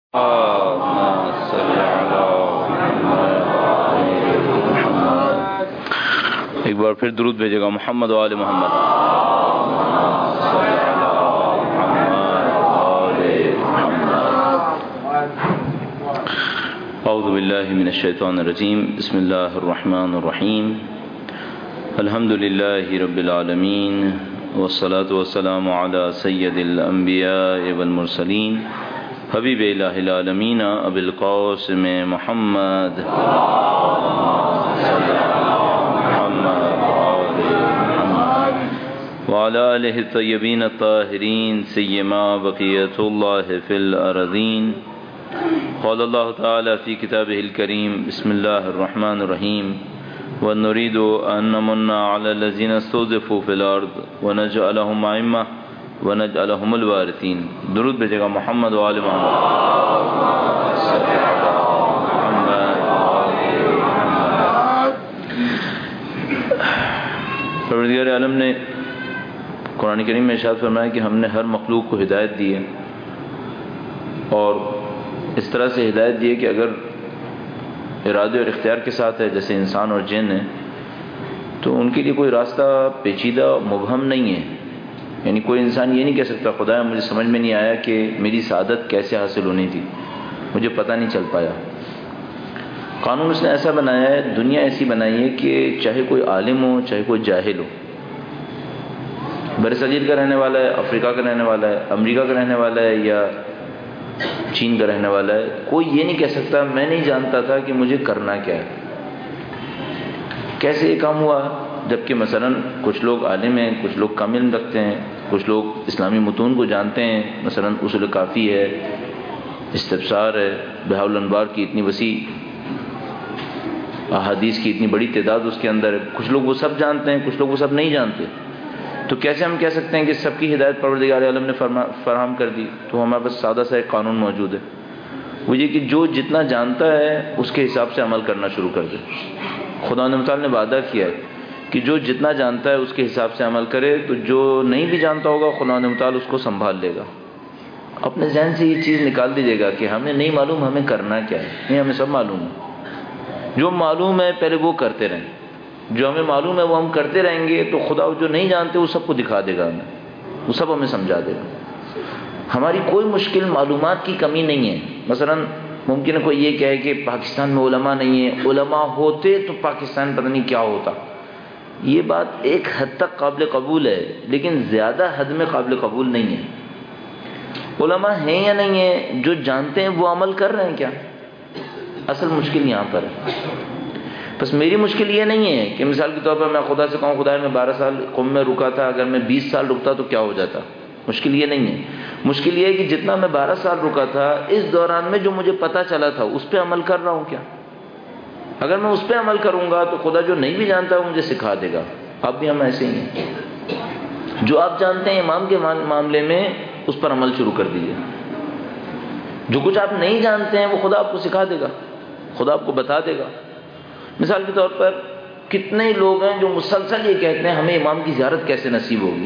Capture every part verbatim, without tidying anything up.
اللهم صل علی محمد. ایک بار پھر درود بھیجے گا محمد و آل محمد. صلی علی محمد و آل محمد. اعوذ باللہ من الشیطان الرجیم. بسم اللہ الرحمن الرحیم. الحمد للہ رب العالمین والصلاة والسلام علی سید الانبیاء والمرسلین حبیب الہ العالمین ابی القاسم محمد وعلى آلہ الطیبین الطاہرین سیما بقیۃ اللہ فی الارضین. قال اللہ تعالی فی کتابہ الکریم. بسم اللہ الرحمن الرحیم. وَنُرِيدُ أَن نَّمُنَّ عَلَى الَّذِينَ اسْتُضْعِفُوا فِي الْأَرْضِ وَنَجْعَلَهُمْ أَئِمَّةً وَنَجْعَلَهُمُ الْوَارِثِينَ. درود بھیجے گا محمد و آل محمد. پروردگار عالم نے قرآن کریم میں ارشاد فرمایا کہ ہم نے ہر مخلوق کو ہدایت دی ہے، اور اس طرح سے ہدایت دی ہے کہ اگر ارادے اور اختیار کے ساتھ ہے، جیسے انسان اور جن ہے، تو ان کے لیے کوئی راستہ پیچیدہ مبہم نہیں ہے. یعنی کوئی انسان یہ نہیں کہہ سکتا خدایا مجھے سمجھ میں نہیں آیا کہ میری سعادت کیسے حاصل ہونی تھی، مجھے پتہ نہیں چل پایا. قانون اس نے ایسا بنایا ہے، دنیا ایسی بنائی ہے کہ چاہے کوئی عالم ہو چاہے کوئی جاہل ہو، برصغیر کا رہنے والا ہے، افریقہ کا رہنے والا ہے، امریکہ کا رہنے والا ہے، یا چین کا رہنے والا ہے، کوئی یہ نہیں کہہ سکتا میں نہیں جانتا تھا کہ مجھے کرنا کیا ہے. کیسے یہ کام ہوا؟ جبکہ مثلا کچھ لوگ عالم ہیں، کچھ لوگ کم علم رکھتے ہیں، کچھ لوگ اسلامی متون کو جانتے ہیں، مثلا اصول کافی ہے، استبصار ہے، بہاء الانوار کی اتنی وسیع احادیث کی اتنی بڑی تعداد اس کے اندر ہے. کچھ لوگ وہ سب جانتے ہیں، کچھ لوگ وہ سب نہیں جانتے. تو کیسے ہم کہہ سکتے ہیں کہ سب کی ہدایت پروردگار عالم نے فراہم کر دی؟ تو ہمارے پاس سادہ سا ایک قانون موجود ہے، وہ یہ کہ جو جتنا جانتا ہے اس کے حساب سے عمل کرنا شروع کر دے. خدا تعالیٰ نے وعدہ کیا ہے کہ جو جتنا جانتا ہے اس کے حساب سے عمل کرے، تو جو نہیں بھی جانتا ہوگا خدا تعالیٰ اس کو سنبھال لے گا. اپنے ذہن سے یہ چیز نکال دیجیے گا کہ ہمیں نہیں معلوم ہمیں کرنا کیا ہے. نہیں، ہمیں سب معلوم ہے. جو معلوم ہے پہلے وہ کرتے رہیں. جو ہمیں معلوم ہے وہ ہم کرتے رہیں گے تو خدا جو نہیں جانتے وہ سب کو دکھا دے گا، ہمیں وہ سب ہمیں سمجھا دے گا. ہماری کوئی مشکل معلومات کی کمی نہیں ہے. مثلا ممکن ہے کوئی یہ کہے کہ پاکستان میں علماء نہیں ہیں، علماء ہوتے تو پاکستان پتہ نہیں کیا ہوتا. یہ بات ایک حد تک قابل قبول ہے، لیکن زیادہ حد میں قابل قبول نہیں ہے. علماء ہیں یا نہیں ہیں، جو جانتے ہیں وہ عمل کر رہے ہیں کیا؟ اصل مشکل یہاں پر ہے. بس میری مشکل یہ نہیں ہے کہ مثال کے طور پر میں خدا سے کہوں خدا میں بارہ سال قم میں رکا تھا، اگر میں بیس سال رکتا تو کیا ہو جاتا. مشکل یہ نہیں ہے. مشکل یہ ہے کہ جتنا میں بارہ سال رکا تھا اس دوران میں جو مجھے پتہ چلا تھا اس پہ عمل کر رہا ہوں کیا؟ اگر میں اس پہ عمل کروں گا تو خدا جو نہیں بھی جانتا وہ مجھے سکھا دے گا. اب بھی ہم ایسے ہی ہیں. جو آپ جانتے ہیں امام کے معاملے میں اس پر عمل شروع کر دیجیے. جو کچھ آپ نہیں جانتے ہیں وہ خدا آپ کو سکھا دے گا، خدا آپ کو بتا دے گا. مثال کے طور پر کتنے لوگ ہیں جو مسلسل یہ کہتے ہیں ہمیں امام کی زیارت کیسے نصیب ہوگی.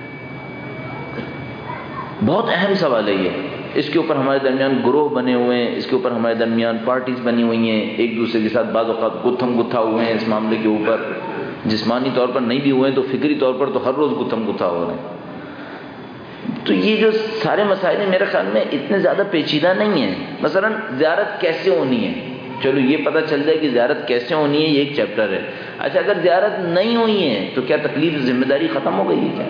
بہت اہم سوال ہے یہ. اس کے اوپر ہمارے درمیان گروہ بنے ہوئے ہیں، اس کے اوپر ہمارے درمیان پارٹیز بنی ہوئی ہیں، ایک دوسرے کے ساتھ بعض اوقات گتھم گتھا ہوئے ہیں اس معاملے کے اوپر. جسمانی طور پر نہیں بھی ہوئے ہیں تو فکری طور پر تو ہر روز گتھم گتھا ہو رہے ہیں. تو یہ جو سارے مسائل ہیں میرے خیال میں اتنے زیادہ پیچیدہ نہیں ہیں. مثلا زیارت کیسے ہونی ہے، چلو یہ پتہ چل جائے کہ زیارت کیسے ہونی ہے، یہ ایک چیپٹر ہے. اچھا اگر زیارت نہیں ہوئی ہے تو کیا تکلیف ذمہ داری ختم ہو گئی ہے کیا؟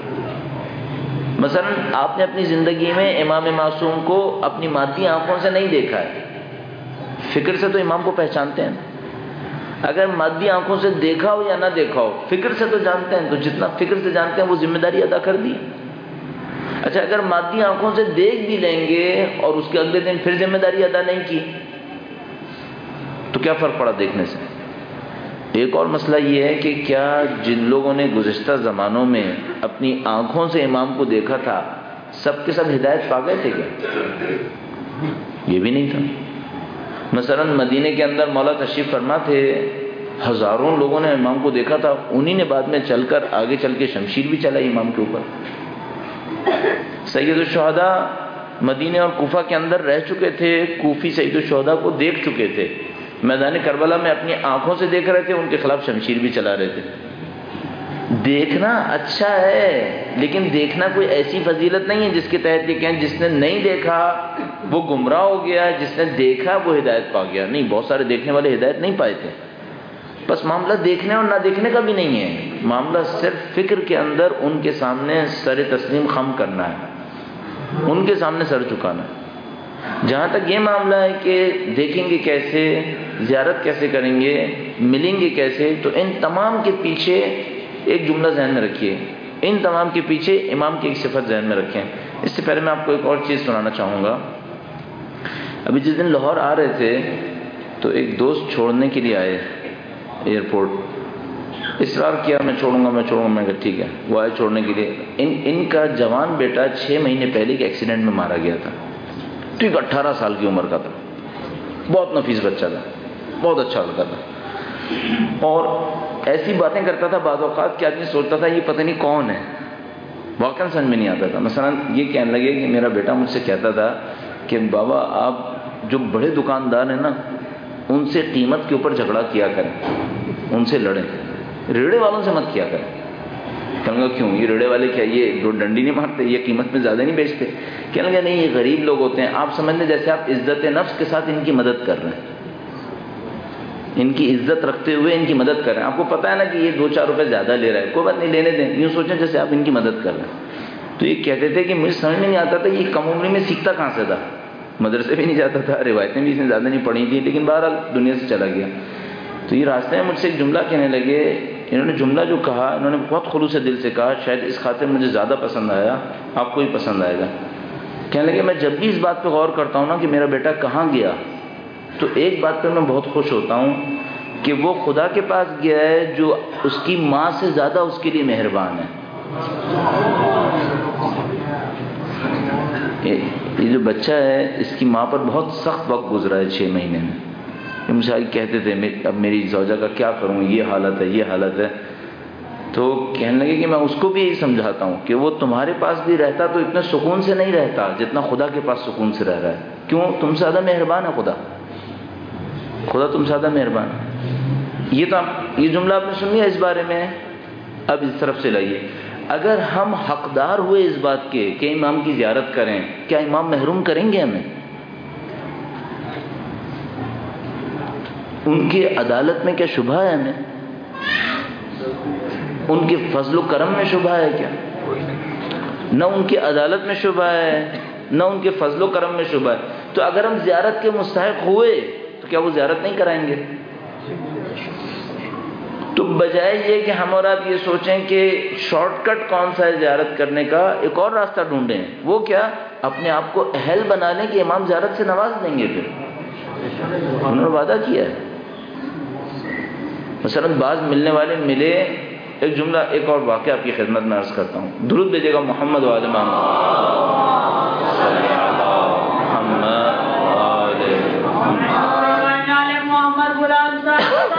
مثلا آپ نے اپنی زندگی میں امام معصوم کو اپنی مادی آنکھوں سے نہیں دیکھا ہے، فکر سے تو امام کو پہچانتے ہیں. اگر مادی آنکھوں سے دیکھا ہو یا نہ دیکھا ہو فکر سے تو جانتے ہیں، تو جتنا فکر سے جانتے ہیں وہ ذمہ داری ادا کر دی. اچھا اگر مادی آنکھوں سے دیکھ بھی لیں گے اور اس کے اگلے دن پھر ذمہ داری ادا نہیں کی تو کیا فرق پڑا دیکھنے سے؟ ایک اور مسئلہ یہ ہے کہ کیا جن لوگوں نے گزشتہ زمانوں میں اپنی آنکھوں سے امام کو دیکھا تھا سب کے سب ہدایت پا گئے تھے کیا؟ یہ بھی نہیں تھا. مثلا مدینے کے اندر مولا تشریف فرما تھے، ہزاروں لوگوں نے امام کو دیکھا تھا، انہی نے بعد میں چل کر آگے چل کے شمشیر بھی چلائی امام کے اوپر. سید الشہداء مدینے اور کوفہ کے اندر رہ چکے تھے، کوفی سید الشہداء کو دیکھ چکے تھے، میدان کربلا میں اپنی آنکھوں سے دیکھ رہے تھے، ان کے خلاف شمشیر بھی چلا رہے تھے۔ دیکھنا اچھا ہے، لیکن دیکھنا کوئی ایسی فضیلت نہیں ہے جس کے تحت یہ کہیں جس نے نہیں دیکھا وہ گمراہ ہو گیا، جس نے دیکھا وہ ہدایت پا گیا۔ نہیں، بہت سارے دیکھنے والے ہدایت نہیں پائے تھے۔ بس معاملہ دیکھنے اور نہ دیکھنے کا بھی نہیں ہے، معاملہ صرف فکر کے اندر ان کے سامنے سر تسلیم خم کرنا ہے، ان کے سامنے سر جھکانا ہے۔ جہاں تک یہ معاملہ ہے کہ دیکھیں گے کیسے، زیارت کیسے کریں گے، ملیں گے کیسے، تو ان تمام کے پیچھے ایک جملہ ذہن میں رکھیے، ان تمام کے پیچھے امام کی ایک صفت ذہن میں رکھیں۔ اس سے پہلے میں آپ کو ایک اور چیز سنانا چاہوں گا۔ ابھی جس دن لاہور آ رہے تھے تو ایک دوست چھوڑنے کے لیے آئے ایئرپورٹ، اصرار کیا میں چھوڑوں گا میں چھوڑوں گا، میں کہا ٹھیک ہے، وہ آئے چھوڑنے کے لیے۔ ان ان کا جوان بیٹا چھ مہینے پہلے کے ایکسیڈنٹ میں مارا گیا تھا، ٹھیک اٹھارہ سال کی عمر کا تھا، بہت نفیس بچہ تھا، بہت اچھا لڑکا تھا، اور ایسی باتیں کرتا تھا بعض اوقات کہ آدمی سوچتا تھا یہ پتہ نہیں کون ہے، واقعا سمجھ میں نہیں آتا تھا۔ مثلا یہ کہنے لگے کہ میرا بیٹا مجھ سے کہتا تھا کہ بابا آپ جو بڑے دکاندار ہیں نا ان سے قیمت کے اوپر جھگڑا کیا کریں، ان سے لڑیں، ریڑے والوں سے مت کیا کریں۔ کہنے لگا کیوں، یہ ریڑے والے کیا یہ دو ڈنڈی نہیں مارتے، یہ قیمت میں زیادہ نہیں بیچتے؟ کہنے لگا نہیں، یہ غریب لوگ ہوتے ہیں، آپ سمجھ لیں جیسے آپ عزت نفس کے ساتھ ان کی مدد کر رہے ہیں، ان کی عزت رکھتے ہوئے ان کی مدد کر رہے ہیں۔ آپ کو پتہ ہے نا کہ یہ دو چار روپے زیادہ لے رہا ہے، کوئی بات نہیں، لینے دیں، یوں سوچیں جیسے آپ ان کی مدد کر رہے ہیں۔ تو یہ کہتے تھے کہ مجھے سمجھ میں نہیں آتا تھا یہ کم عمری میں سیکھتا کہاں سے تھا، مدرسے بھی نہیں جاتا تھا، روایتیں بھی اس نے زیادہ نہیں پڑھی تھیں، لیکن بہرحال دنیا سے چلا گیا۔ تو یہ راستے میں مجھ سے ایک جملہ کہنے لگے، انہوں نے جملہ جو کہا انہوں نے بہت خلوص دل سے کہا، شاید اس خاطر مجھے زیادہ پسند آیا، آپ کو بھی پسند آئے گا۔ کہنے لگے میں جب بھی اس بات پہ غور کرتا ہوں نا کہ میرا بیٹا کہاں گیا، تو ایک بات پہ میں بہت خوش ہوتا ہوں کہ وہ خدا کے پاس گیا ہے جو اس کی ماں سے زیادہ اس کے لیے مہربان ہے۔ یہ جو بچہ ہے اس کی ماں پر بہت سخت وقت گزرا ہے چھ مہینے میں۔ مجھے کہتے تھے اب میری زوجہ کا کیا کروں، یہ حالت ہے یہ حالت ہے، تو کہنے لگے کہ میں اس کو بھی یہی سمجھاتا ہوں کہ وہ تمہارے پاس بھی رہتا تو اتنے سکون سے نہیں رہتا جتنا خدا کے پاس سکون سے رہ رہا ہے۔ کیوں؟ تم سے زیادہ مہربان ہے خدا، خدا تم سے زیادہ مہربان ہے۔ یہ تو آپ یہ جملہ آپ نے سن لیا اس بارے میں۔ اب اس طرف سے لائیے، اگر ہم حقدار ہوئے اس بات کے کہ امام کی زیارت کریں، کیا امام محروم کریں گے ہمیں؟ ان کی عدالت میں کیا شبہ ہے ہمیں؟ ان کے فضل و کرم میں شبہ ہے کیا؟ نہ ان کی عدالت میں شبہ ہے نہ ان کے فضل و کرم میں شبہ ہے۔ تو اگر ہم زیارت کے مستحق ہوئے تو کیا وہ زیارت نہیں کرائیں گے؟ تو بجائے یہ کہ ہم اور آپ یہ سوچیں کہ شارٹ کٹ کون سا ہے زیارت کرنے کا، ایک اور راستہ ڈھونڈیں۔ وہ کیا؟ اپنے آپ کو اہل بنا لیں کہ امام زیارت سے نواز دیں گے۔ پھر انہوں نے وعدہ کیا ہے۔ مثلا بعض ملنے والے ملے، ایک جملہ ایک اور واقعہ آپ کی خدمت میں عرض کرتا ہوں، درود بھیجیے گا محمد وآل محمد صلی اللہ محمد وآل محمد غلام صاحب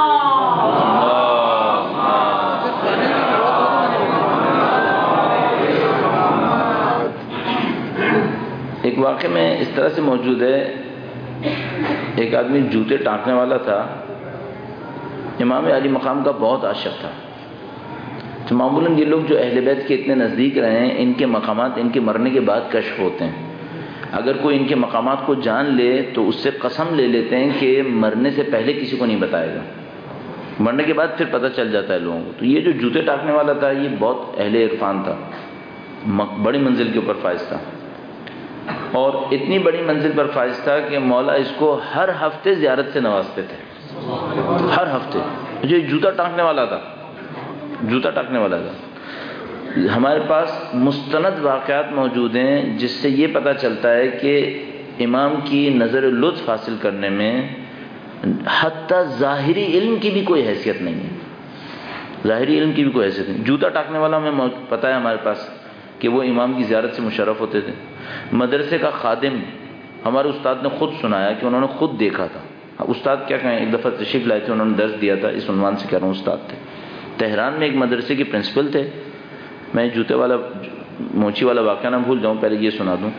ایک واقعہ میں اس طرح سے موجود ہے، ایک آدمی جوتے ٹانکنے والا تھا، امام علی مقام کا بہت عاشق تھا۔ تو معمولاً یہ لوگ جو اہل بیت کے اتنے نزدیک رہے ہیں، ان کے مقامات ان کے مرنے کے بعد کشف ہوتے ہیں۔ اگر کوئی ان کے مقامات کو جان لے تو اس سے قسم لے لیتے ہیں کہ مرنے سے پہلے کسی کو نہیں بتائے گا، مرنے کے بعد پھر پتہ چل جاتا ہے لوگوں کو۔ تو یہ جو جوتے ٹانکنے والا تھا یہ بہت اہل عرفان تھا، بڑی منزل کے اوپر فائز تھا، اور اتنی بڑی منزل پر فائز تھا کہ مولا اس کو ہر ہفتے زیارت سے نوازتے تھے، ہر ہفتے۔ جو جوتا ٹانکنے والا تھا جوتا ٹانکنے والا تھا ہمارے پاس مستند واقعات موجود ہیں جس سے یہ پتہ چلتا ہے کہ امام کی نظر لطف حاصل کرنے میں حتیٰ ظاہری علم کی بھی کوئی حیثیت نہیں ہے، ظاہری علم کی بھی کوئی حیثیت نہیں۔ جوتا ٹانکنے والا ہمیں پتہ ہے ہمارے پاس کہ وہ امام کی زیارت سے مشرف ہوتے تھے۔ مدرسے کا خادم ہمارے استاد نے خود سنایا کہ انہوں نے خود دیکھا تھا۔ استاد کیا کہیں، ایک دفعہ تشریف لائے تھے، انہوں نے درس دیا تھا، اس عنوان سے کہہ رہا ہوں، استاد تھے تہران میں، ایک مدرسے کے پرنسپل تھے۔ میں جوتے والا موچی والا واقعہ نہ بھول جاؤں، پہلے یہ سنا دوں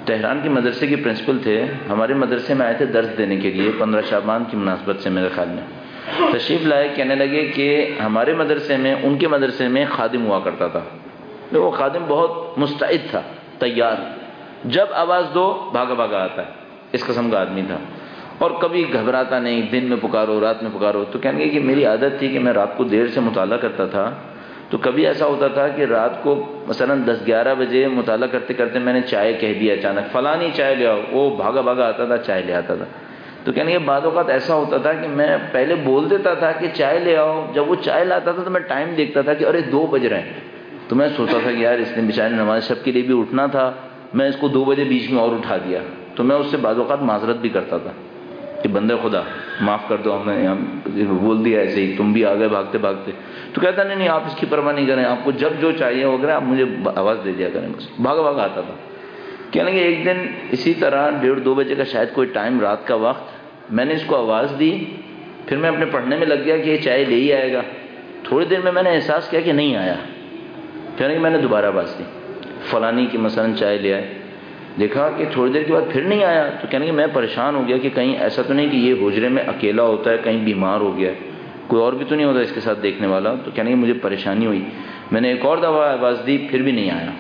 تہران کے مدرسے کے پرنسپل تھے، ہمارے مدرسے میں آئے تھے درس دینے کے لیے پندرہ شعبان کی مناسبت سے میرے خیال میں، تشریف لائے، کہنے لگے کہ ہمارے مدرسے میں ان کے مدرسے میں خادم ہوا کرتا تھا، وہ خادم بہت مستعد تھا، تیار، جب آواز دو بھاگا بھاگا آتا ہے، اس قسم کا آدمی تھا، اور کبھی گھبراتا نہیں، دن میں پکارو رات میں پکارو۔ تو کہنے لگے کہ میری عادت تھی کہ میں رات کو دیر سے مطالعہ کرتا تھا، تو کبھی ایسا ہوتا تھا کہ رات کو مثلا دس گیارہ بجے مطالعہ کرتے کرتے میں نے چائے کہہ دیا اچانک، فلاں نہیں چائے لے آؤ، وہ بھاگا بھاگا آتا تھا چائے لے آتا تھا۔ تو کہنے کے بعض اوقات ایسا ہوتا تھا کہ میں پہلے بول دیتا تھا کہ چائے لے آؤ، جب وہ چائے لاتا تھا تو میں ٹائم دیکھتا تھا کہ ارے دو بج رہے ہیں، تو میں سوچتا تھا کہ یار اس نے بیچارے نماز شب کے لیے بھی اٹھنا تھا، میں اس کو دو بجے بیچ میں اور اٹھا دیا۔ تو میں اس سے بعض اوقات معذرت بھی کرتا تھا کہ بندے خدا معاف کر دو، ہم نے ہم بول دیا ایسے ہی، تم بھی آ گئے بھاگتے بھاگتے۔ تو کہتا نہیں نہیں آپ اس کی پرواہ نہیں کریں، آپ کو جب جو چاہیے وغیرہ آپ مجھے آواز دے دیا کریں، بس بھاگا بھاگا آتا تھا۔ کہنے لگے ایک دن اسی طرح ڈیڑھ دو بجے کا شاید کوئی ٹائم رات کا وقت، میں نے اس کو آواز دی، پھر میں اپنے پڑھنے میں لگ گیا کہ یہ چائے لے ہی آئے گا۔ تھوڑی دیر میں میں نے احساس کیا کہ نہیں آیا، کہنے کہ میں نے دوبارہ آواز دی، فلانی کی مثلا چائے لے آئے، دیکھا کہ تھوڑی دیر کے بعد پھر نہیں آیا، تو کہنے کہ میں پریشان ہو گیا کہ کہیں ایسا تو نہیں کہ یہ حجرے میں اکیلا ہوتا ہے، کہیں بیمار ہو گیا ہے، کوئی اور بھی تو نہیں ہوتا اس کے ساتھ دیکھنے والا۔ تو کہنے کہ مجھے پریشانی ہوئی، میں نے ایک اور دفعہ آواز دی، پھر بھی نہیں آیا۔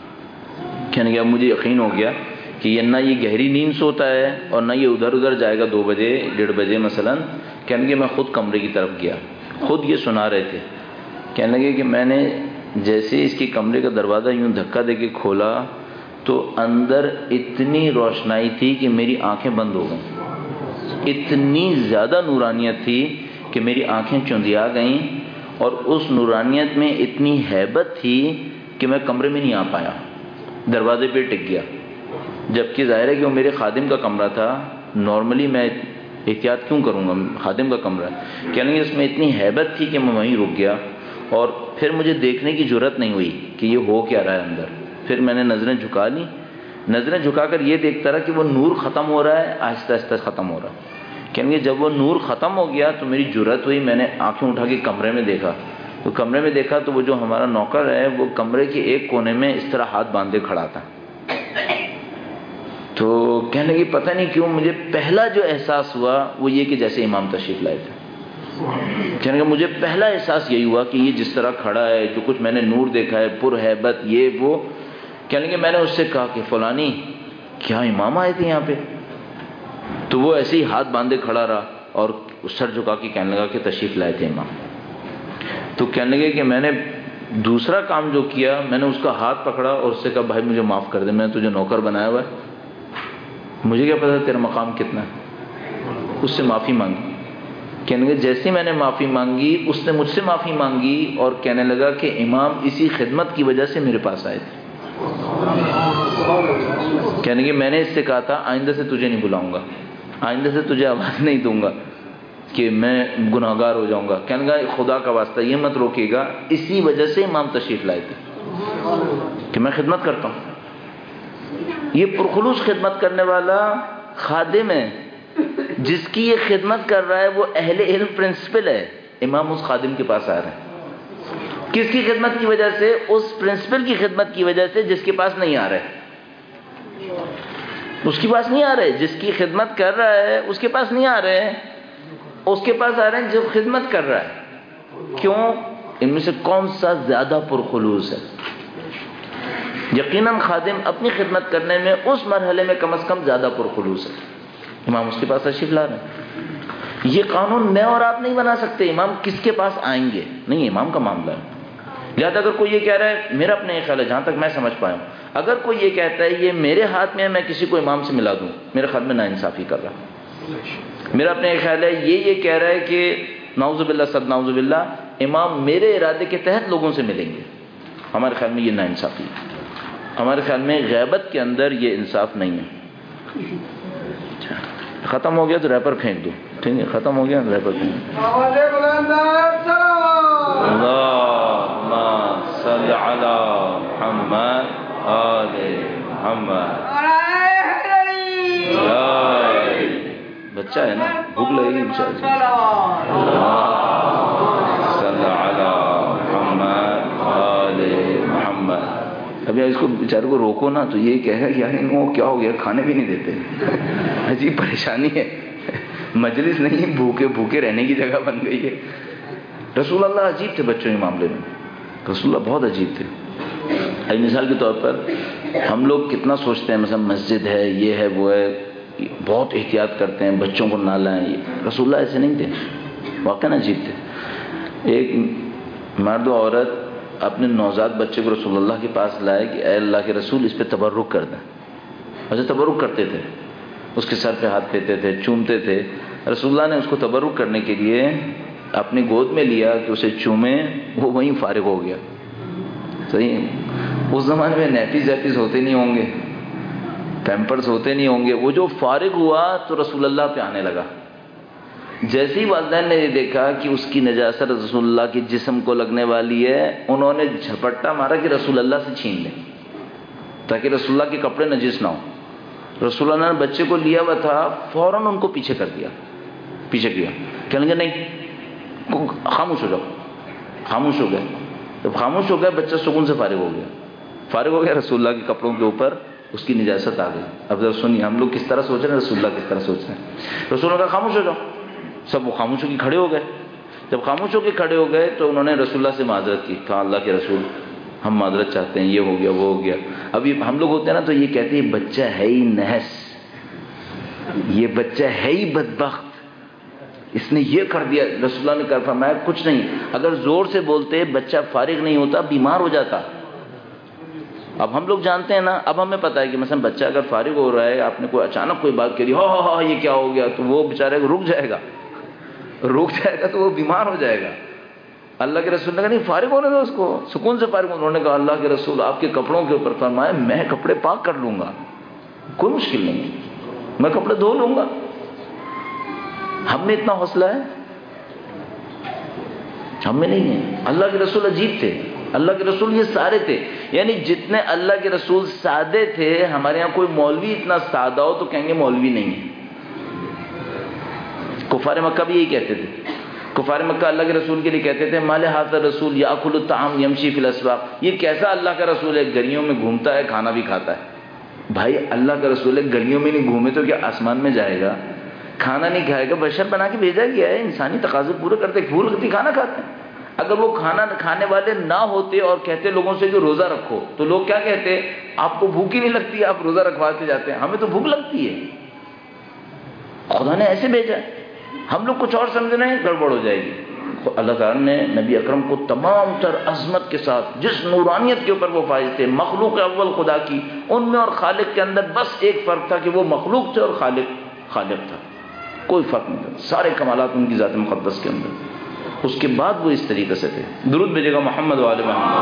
کہنے کہ اب مجھے یقین ہو گیا کہ یہ نہ یہ گہری نیند سوتا ہے اور نہ یہ ادھر ادھر جائے گا دو بجے ڈیڑھ بجے مثلا۔ کہنے کہ میں خود کمرے کی طرف گیا، خود یہ سنا رہے تھے، کہنے لگے کہ میں نے جیسے اس کی کمرے کا دروازہ یوں دھکا دے کے کھولا تو اندر اتنی روشنائی تھی کہ میری آنکھیں بند ہو گئیں، اتنی زیادہ نورانیت تھی کہ میری آنکھیں چندیا گئیں، اور اس نورانیت میں اتنی ہیبت تھی کہ میں کمرے میں نہیں آ پایا، دروازے پہ ٹک گیا، جبکہ ظاہر ہے کہ وہ میرے خادم کا کمرہ تھا، نارملی میں احتیاط کیوں کروں گا، خادم کا کمرہ ہے۔ کہنے لگے اس میں اتنی ہیبت تھی کہ میں وہیں رک گیا، اور پھر مجھے دیکھنے کی جرت نہیں ہوئی کہ یہ ہو کیا رہا ہے اندر۔ پھر میں نے نظریں جھکا لی، نظریں جھکا کر یہ دیکھتا رہا کہ وہ نور ختم ہو رہا ہے، آہستہ آہستہ ختم ہو رہا ہے۔ کہیں گے جب وہ نور ختم ہو گیا تو میری جرت ہوئی، میں نے آنکھیں اٹھا کے کمرے میں دیکھا، تو کمرے میں دیکھا تو وہ جو ہمارا نوکر ہے وہ کمرے کے ایک کونے میں اس طرح ہاتھ باندھے کھڑا تھا۔ تو کہنے لگے پتہ نہیں کیوں مجھے پہلا جو احساس ہوا وہ یہ کہ جیسے امام تشریف لائے تھے۔ کہنے لگے مجھے پہلا احساس یہی ہوا کہ یہ جس طرح کھڑا ہے، جو کچھ میں نے نور دیکھا ہے، پر ہیبت یہ وہ۔ کہنے لگے میں نے اس سے کہا کہ فلانی کیا امام آئے تھے یہاں پہ؟ تو وہ ایسے ہی ہاتھ باندھے کھڑا رہا اور سر جھکا کے کہنے لگا کہ تشریف لائے تھے امام۔ تو کہنے لگے کہ میں نے دوسرا کام جو کیا، میں نے اس کا ہاتھ پکڑا اور اس سے کہا بھائی مجھے معاف کر دے، میں نے تجھے نوکر بنایا ہوا ہے، مجھے کیا پتا تیرا مقام کتنا ہے۔ اس سے معافی مانگی۔ کہنے لگے جیسے میں نے معافی مانگی اس نے مجھ سے معافی مانگی، اور کہنے لگا کہ امام اسی خدمت کی وجہ سے میرے پاس آئے تھے۔ کہنے کہ میں نے اس سے کہا تھا آئندہ سے تجھے نہیں بلاؤں گا، آئندہ سے تجھے آواز نہیں دوں گا کہ میں گناہگار ہو جاؤں گا۔ کہنے لگا خدا کا واسطہ یہ مت روکے گا، اسی وجہ سے امام تشریف لائے تھے کہ میں خدمت کرتا ہوں۔ یہ پرخلوص خدمت کرنے والا خادم ہے، جس کی یہ خدمت کر رہا ہے وہ اہل علم پرنسپل ہے، امام اس خادم کے پاس آ رہے ہیں۔ کس کی خدمت کی وجہ سے؟ اس پرنسپل کی خدمت کی وجہ سے جس کے پاس نہیں آ رہے، اس کے پاس نہیں آ رہے، جس کی خدمت کر رہا ہے اس کے پاس نہیں آ رہے، اس کے پاس آ رہے ہیں جو خدمت کر رہا ہے۔ کیوں؟ ان میں سے کون سا زیادہ پرخلوص ہے؟ یقیناً خادم اپنی خدمت کرنے میں اس مرحلے میں کم از کم زیادہ پرخلوص ہے۔ امام اس کے پاس تشریف لا رہے ہیں۔ یہ قانون میں اور آپ نہیں بنا سکتے امام کس کے پاس آئیں گے، نہیں، امام کا معاملہ ہے۔ لہٰذا اگر کوئی یہ کہہ رہا ہے، میرا اپنا یہ خیال ہے جہاں تک میں سمجھ پایا ہوں، اگر کوئی یہ کہتا ہے یہ میرے ہاتھ میں ہے میں کسی کو امام سے ملا دوں، میرے خیال میں ناانصافی کر رہا۔ میرا اپنا یہ خیال ہے یہ یہ کہہ رہا ہے کہ نعوذ باللہ صد نعوذ باللہ امام میرے ارادے کے تحت لوگوں سے ملیں گے، ہمارے خیال میں یہ ناانصافی ہے۔ ہمارے خیال میں غیبت کے اندر یہ انصاف نہیں ہے۔ ختم ہو گیا تو ریپر پھینک دو، ٹھیک ہے، ختم ہو گیا ریپر پھینک دو۔ اللہم صل علی محمد آل محمد۔ بچہ ہے نا، بھوک لگے گی بچہ۔ صل علی محمد آل محمد۔ ابھی اس کو بیچارے کو روکو نا تو یہ کہے گا یار ان کو کیا ہو گیا، کھانے بھی نہیں دیتے. عجیب پریشانی ہے، مجلس نہیں بھوکے بھوکے رہنے کی جگہ بن گئی ہے. رسول اللہ عجیب تھے بچوں کے معاملے میں، رسول اللہ بہت عجیب تھے. ایک مثال کے طور پر ہم لوگ کتنا سوچتے ہیں مثلا مسجد ہے، یہ ہے وہ ہے، بہت احتیاط کرتے ہیں بچوں کو نہ لائیں. رسول اللہ ایسے نہیں تھے، واقعاً عجیب تھے. ایک مرد و عورت اپنے نوزاد بچے کو رسول اللہ کے پاس لائے کہ اے اللہ کے رسول اس پہ تبرک کر دیں. اچھا تبرک کرتے تھے، اس کے سر پہ ہاتھ پھیرتے تھے، چومتے تھے. رسول اللہ نے اس کو تبرک کرنے کے لیے اپنی گود میں لیا کہ اسے چومے، وہ وہیں فارغ ہو گیا. صحیح. اس زمانے میں نیپیز ایپیز ہوتے نہیں ہوں گے، پیمپرز ہوتے نہیں ہوں گے. وہ جو فارغ ہوا تو رسول اللہ پہ آنے لگا. جیسے ہی والدین نے یہ دیکھا کہ اس کی نجاست رسول اللہ کے جسم کو لگنے والی ہے، انہوں نے جھپٹا مارا کہ رسول اللہ سے چھین لیں تاکہ رسول اللہ کے کپڑے نجس نہ ہوں. رسول اللہ نے بچے کو لیا ہوا تھا، فوراً ان کو پیچھے کر دیا، پیچھے کیا. کہنے لگے نہیں، خاموش ہو جاؤ. خاموش ہو گئے. جب خاموش ہو گیا بچہ سکون سے فارغ ہو گیا. فارغ ہو گیا، رسول اللہ کے کپڑوں کے اوپر اس کی نجاست آ گئی. اب ذرا سنیے ہم لوگ کس طرح سوچ رہے ہیں، رسول اللہ کس طرح سوچ رہے ہیں. رسول اللہ کا خاموش ہو جاؤ. سب وہ خاموش ہو کے کھڑے ہو گئے. جب خاموش ہو کے کھڑے ہو گئے تو انہوں نے رسول اللہ سے معذرت کی. کہا اللہ کے رسول ہم معذرت چاہتے ہیں، یہ ہو گیا وہ ہو گیا. ابھی ہم لوگ ہوتے ہیں نا تو یہ کہتے ہیں بچہ ہے ہی نحس، یہ بچہ ہے ہی بدبخت، اس نے یہ کر دیا. رسول اللہ نے کہا فرمایا کچھ نہیں، اگر زور سے بولتے بچہ فارغ نہیں ہوتا، بیمار ہو جاتا. اب ہم لوگ جانتے ہیں نا، اب ہمیں پتہ ہے کہ مثلا بچہ اگر فارغ ہو رہا ہے، آپ نے کوئی اچانک کوئی بات کری، ہاں ہاں ہاں یہ کیا ہو گیا، تو وہ بیچارے کو رک جائے گا، رک جائے گا تو وہ بیمار ہو جائے گا. اللہ کے رسول نے کہا نہیں فارغ ہونے دو اس کو، سکون سے فارغ. انہوں نے کہا اللہ کے رسول آپ کے کپڑوں کے اوپر فرمایا میں کپڑے پاک کر لوں گا، کوئی مشکل نہیں، میں کپڑے دھو لوں گا. ہم میں اتنا حوصلہ ہے؟ ہم میں نہیں ہے. اللہ کے رسول عجیب تھے. اللہ کے رسول یہ سارے تھے، یعنی جتنے اللہ کے رسول سادے تھے. ہمارے ہاں کوئی مولوی اتنا سادہ ہو تو کہیں گے مولوی نہیں ہے. کفار مکہ بھی یہی کہتے تھے. کفار مکہ اللہ کے رسول کے لیے کہتے تھے مال ھذا الرسول یاکل الطعام یمشی فی الاسواق، یہ کیسا اللہ کا رسول ہے، گلیوں میں گھومتا ہے کھانا بھی کھاتا ہے. بھائی اللہ کا رسول ہے، گلیوں میں نہیں گھومے تو کیا آسمان میں جائے گا؟ کھانا نہیں کھائے گا، بشر بنا کے بھیجا گیا ہے، انسانی تقاضے پورے کرتے، بھول لگتی کھانا کھاتے ہیں. اگر وہ کھانا کھانے والے نہ ہوتے اور کہتے لوگوں سے کہ روزہ رکھو، تو لوگ کیا کہتے، آپ کو بھوک ہی نہیں لگتی، آپ روزہ رکھواتے جاتے ہیں. ہمیں تو بھوک لگتی ہے، خدا نے ایسے بھیجا. ہم لوگ کچھ اور سمجھ رہے ہیں، گڑبڑ ہو جائے گی. اللہ تعالیٰ نے نبی اکرم کو تمام تر عظمت کے ساتھ، جس نورانیت کے اوپر وہ فائز تھے، مخلوق اول خدا کی، ان میں اور خالق کے اندر بس ایک فرق تھا کہ وہ مخلوق تھے اور خالق خالق تھا. کوئی فرق نہیں تھا، سارے کمالات ان کی ذات مقدس کے اندر. اس کے بعد وہ اس طریقے سے تھے. درود بھیجے گا محمد وآل محمد.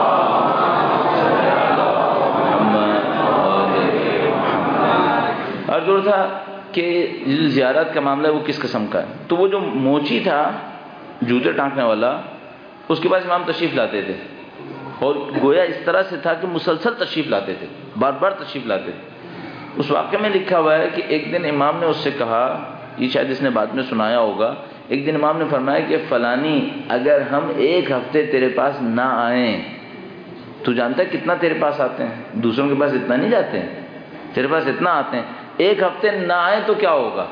اور جو تھا کہ زیارت کا معاملہ ہے وہ کس قسم کا ہے، تو وہ جو موچی تھا جوتے ٹانکنے والا، اس کے پاس امام تشریف لاتے تھے، اور گویا اس طرح سے تھا کہ مسلسل تشریف لاتے تھے، بار بار تشریف لاتے تھے. اس واقعے میں لکھا ہوا ہے کہ ایک دن امام نے اس سے کہا، یہ شاید اس نے بعد میں سنایا ہوگا، ایک دن امام نے فرمایا کہ فلانی اگر ہم ایک ہفتے تیرے پاس نہ آئیں، تو جانتا ہے کتنا تیرے پاس آتے ہیں، دوسروں کے پاس اتنا نہیں جاتے ہیں، تیرے پاس اتنا آتے ہیں. ایک ہفتے نہ آئیں تو کیا ہوگا؟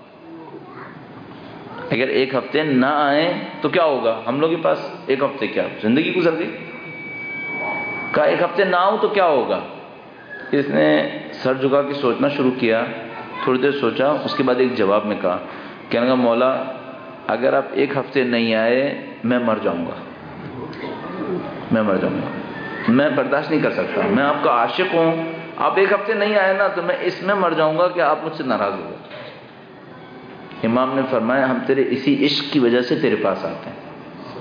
اگر ایک ہفتے نہ آئیں تو کیا ہوگا؟ ہم لوگ کے پاس ایک ہفتے کیا زندگی گزر گئی. کہا ایک ہفتے نہ آؤں تو کیا ہوگا؟ اس نے سر جھکا کے سوچنا شروع کیا، تھوڑی دیر سوچا، اس کے بعد ایک جواب میں کہا، کہنے لگا مولا اگر آپ ایک ہفتے نہیں آئے میں مر جاؤں گا، میں مر جاؤں گا، میں برداشت نہیں کر سکتا، میں آپ کا عاشق ہوں، آپ ایک ہفتے نہیں آئے نا تو میں اس میں مر جاؤں گا کہ آپ مجھ سے ناراض ہو گئے. امام نے فرمایا ہم تیرے اسی عشق کی وجہ سے تیرے پاس آتے ہیں،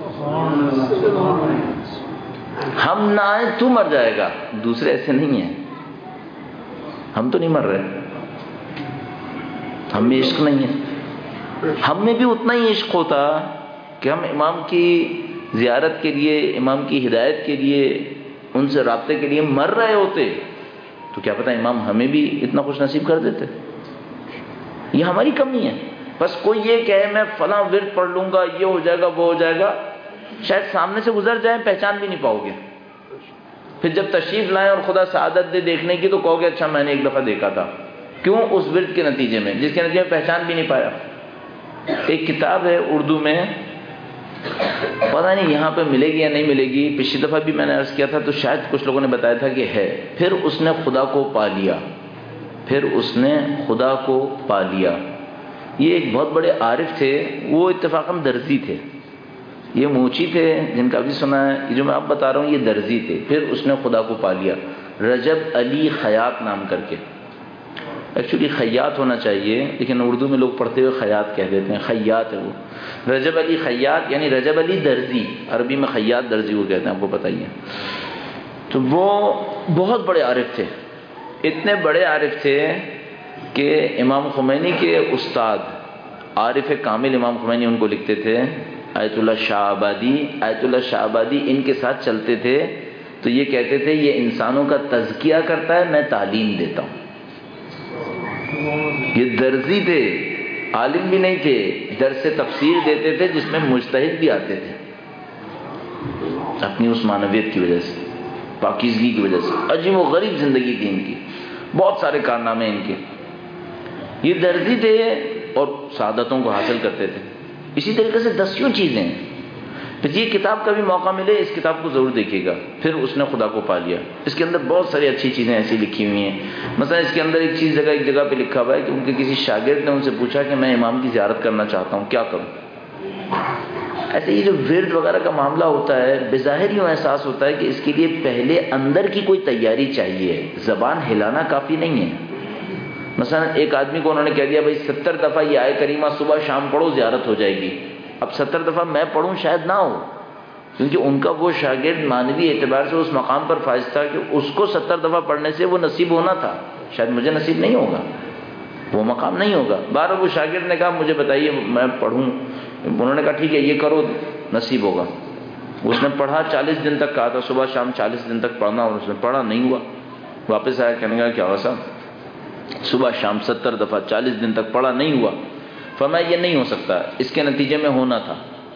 ہم نہ آئے تو مر جائے گا، دوسرے ایسے نہیں ہیں. ہم تو نہیں مر رہے، ہم میں عشق نہیں ہے. ہم میں بھی اتنا ہی عشق ہوتا کہ ہم امام کی زیارت کے لیے، امام کی ہدایت کے لیے، ان سے رابطے کے لیے مر رہے ہوتے، تو کیا پتہ امام ہمیں بھی اتنا خوش نصیب کر دیتے. یہ ہماری کمی ہے. بس کوئی یہ کہے میں فلاں ورد پڑھ لوں گا، یہ ہو جائے گا وہ ہو جائے گا، شاید سامنے سے گزر جائیں پہچان بھی نہیں پاؤ گے. پھر جب تشریف لائیں اور خدا سعادت دے دیکھنے کی تو کہو کہ اچھا میں نے ایک دفعہ دیکھا تھا. کیوں؟ اس ورد کے نتیجے میں، جس کے نتیجے میں پہچان بھی نہیں پایا. ایک کتاب ہے اردو میں، پتہ نہیں یہاں پہ ملے گی یا نہیں ملے گی، پچھلی دفعہ بھی میں نے عرض کیا تھا تو شاید کچھ لوگوں نے بتایا تھا کہ ہے. پھر اس نے خدا کو پا لیا، پھر اس نے خدا کو پا لیا. یہ ایک بہت بڑے عارف تھے، وہ اتفاقاً درزی تھے. یہ موچی تھے جن کا بھی سنا ہے، یہ جو میں اب بتا رہا ہوں یہ درزی تھے. پھر اس نے خدا کو پا لیا. رجب علی خیاط نام کر کے، ایکچولی خیاط ہونا چاہیے لیکن اردو میں لوگ پڑھتے ہوئے خیاط کہہ دیتے ہیں، خیاط ہے وہ. رجب علی خیاط یعنی رجب علی درزی، عربی میں خیاط درزی کو کہتے ہیں، آپ کو پتہ ہی ہے. تو وہ بہت بڑے عارف تھے، اتنے بڑے عارف تھے کہ امام خمینی کے استاد عارف کامل امام خمینی ان کو لکھتے تھے. آیت اللہ شاہ آبادی، آیت اللہ شاہ آبادی ان کے ساتھ چلتے تھے تو یہ کہتے تھے یہ انسانوں کا تزکیہ کرتا ہے، میں تعلیم دیتا ہوں. یہ درزی تھے، عالم بھی نہیں تھے، درس تفسیر دیتے تھے جس میں مجتہد بھی آتے تھے. اپنی اس معنویت کی وجہ سے، پاکیزگی کی وجہ سے. عجیب و غریب زندگی تھی ان کی، بہت سارے کارنامے ان کے. یہ درزی تھے اور سعادتوں کو حاصل کرتے تھے. اسی طریقے سے دسیوں چیزیں ہیں. پھر یہ کتاب کا بھی موقع ملے اس کتاب کو ضرور دیکھیے گا. پھر اس نے خدا کو پا لیا. اس کے اندر بہت ساری اچھی چیزیں ایسی لکھی ہوئی ہیں. مثلا اس کے اندر ایک چیز جگہ ایک جگہ پہ لکھا ہوا ہے کہ ان کے کسی شاگرد نے ان سے پوچھا کہ میں امام کی زیارت کرنا چاہتا ہوں، کیا کروں. ایسے یہ جو ورد وغیرہ کا معاملہ ہوتا ہے بظاہر یوں احساس ہوتا ہے کہ اس کے لیے پہلے اندر کی کوئی تیاری چاہیے، زبان ہلانا کافی نہیں ہے. مثلا ایک آدمی کو انہوں نے کہہ دیا بھائی ستر دفعہ یہ آئے کریمہ صبح شام پڑھو زیارت ہو جائے گی. اب ستر دفعہ میں پڑھوں شاید نہ ہو، کیونکہ ان کا وہ شاگرد مانوی اعتبار سے اس مقام پر فائز تھا کہ اس کو ستر دفعہ پڑھنے سے وہ نصیب ہونا تھا. شاید مجھے نصیب نہیں ہوگا، وہ مقام نہیں ہوگا. بارہ وہ شاگرد نے کہا مجھے بتائیے میں پڑھوں. انہوں نے کہا ٹھیک ہے یہ کرو نصیب ہوگا. اس نے پڑھا، چالیس دن تک کہا تھا صبح شام چالیس دن تک پڑھنا، اور اس نے پڑھا، نہیں ہوا. واپس آیا کہنے کا کیا ہوا صاحب، صبح شام ستر دفعہ چالیس دن تک پڑھا، نہیں ہوا. فرمایا یہ نہیں ہو سکتا، اس کے نتیجے میں ہونا تھا.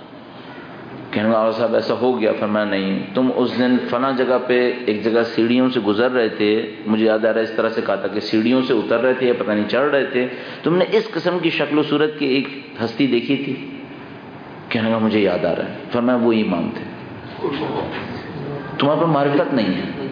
کہنے لگا صاحب ایسا ہو گیا. فرمایا نہیں، تم اس دن فلاں جگہ پہ ایک جگہ سیڑھیوں سے گزر رہے تھے، مجھے یاد آ رہا ہے اس طرح سے کہا تھا کہ سیڑھیوں سے اتر رہے تھے یا پتہ نہیں چڑھ رہے تھے، تم نے اس قسم کی شکل و صورت کی ایک ہستی دیکھی تھی. کہنے لگا مجھے یاد آ رہا ہے. فرمایا وہ امام تھے. تمہارے پر معرفت نہیں ہے.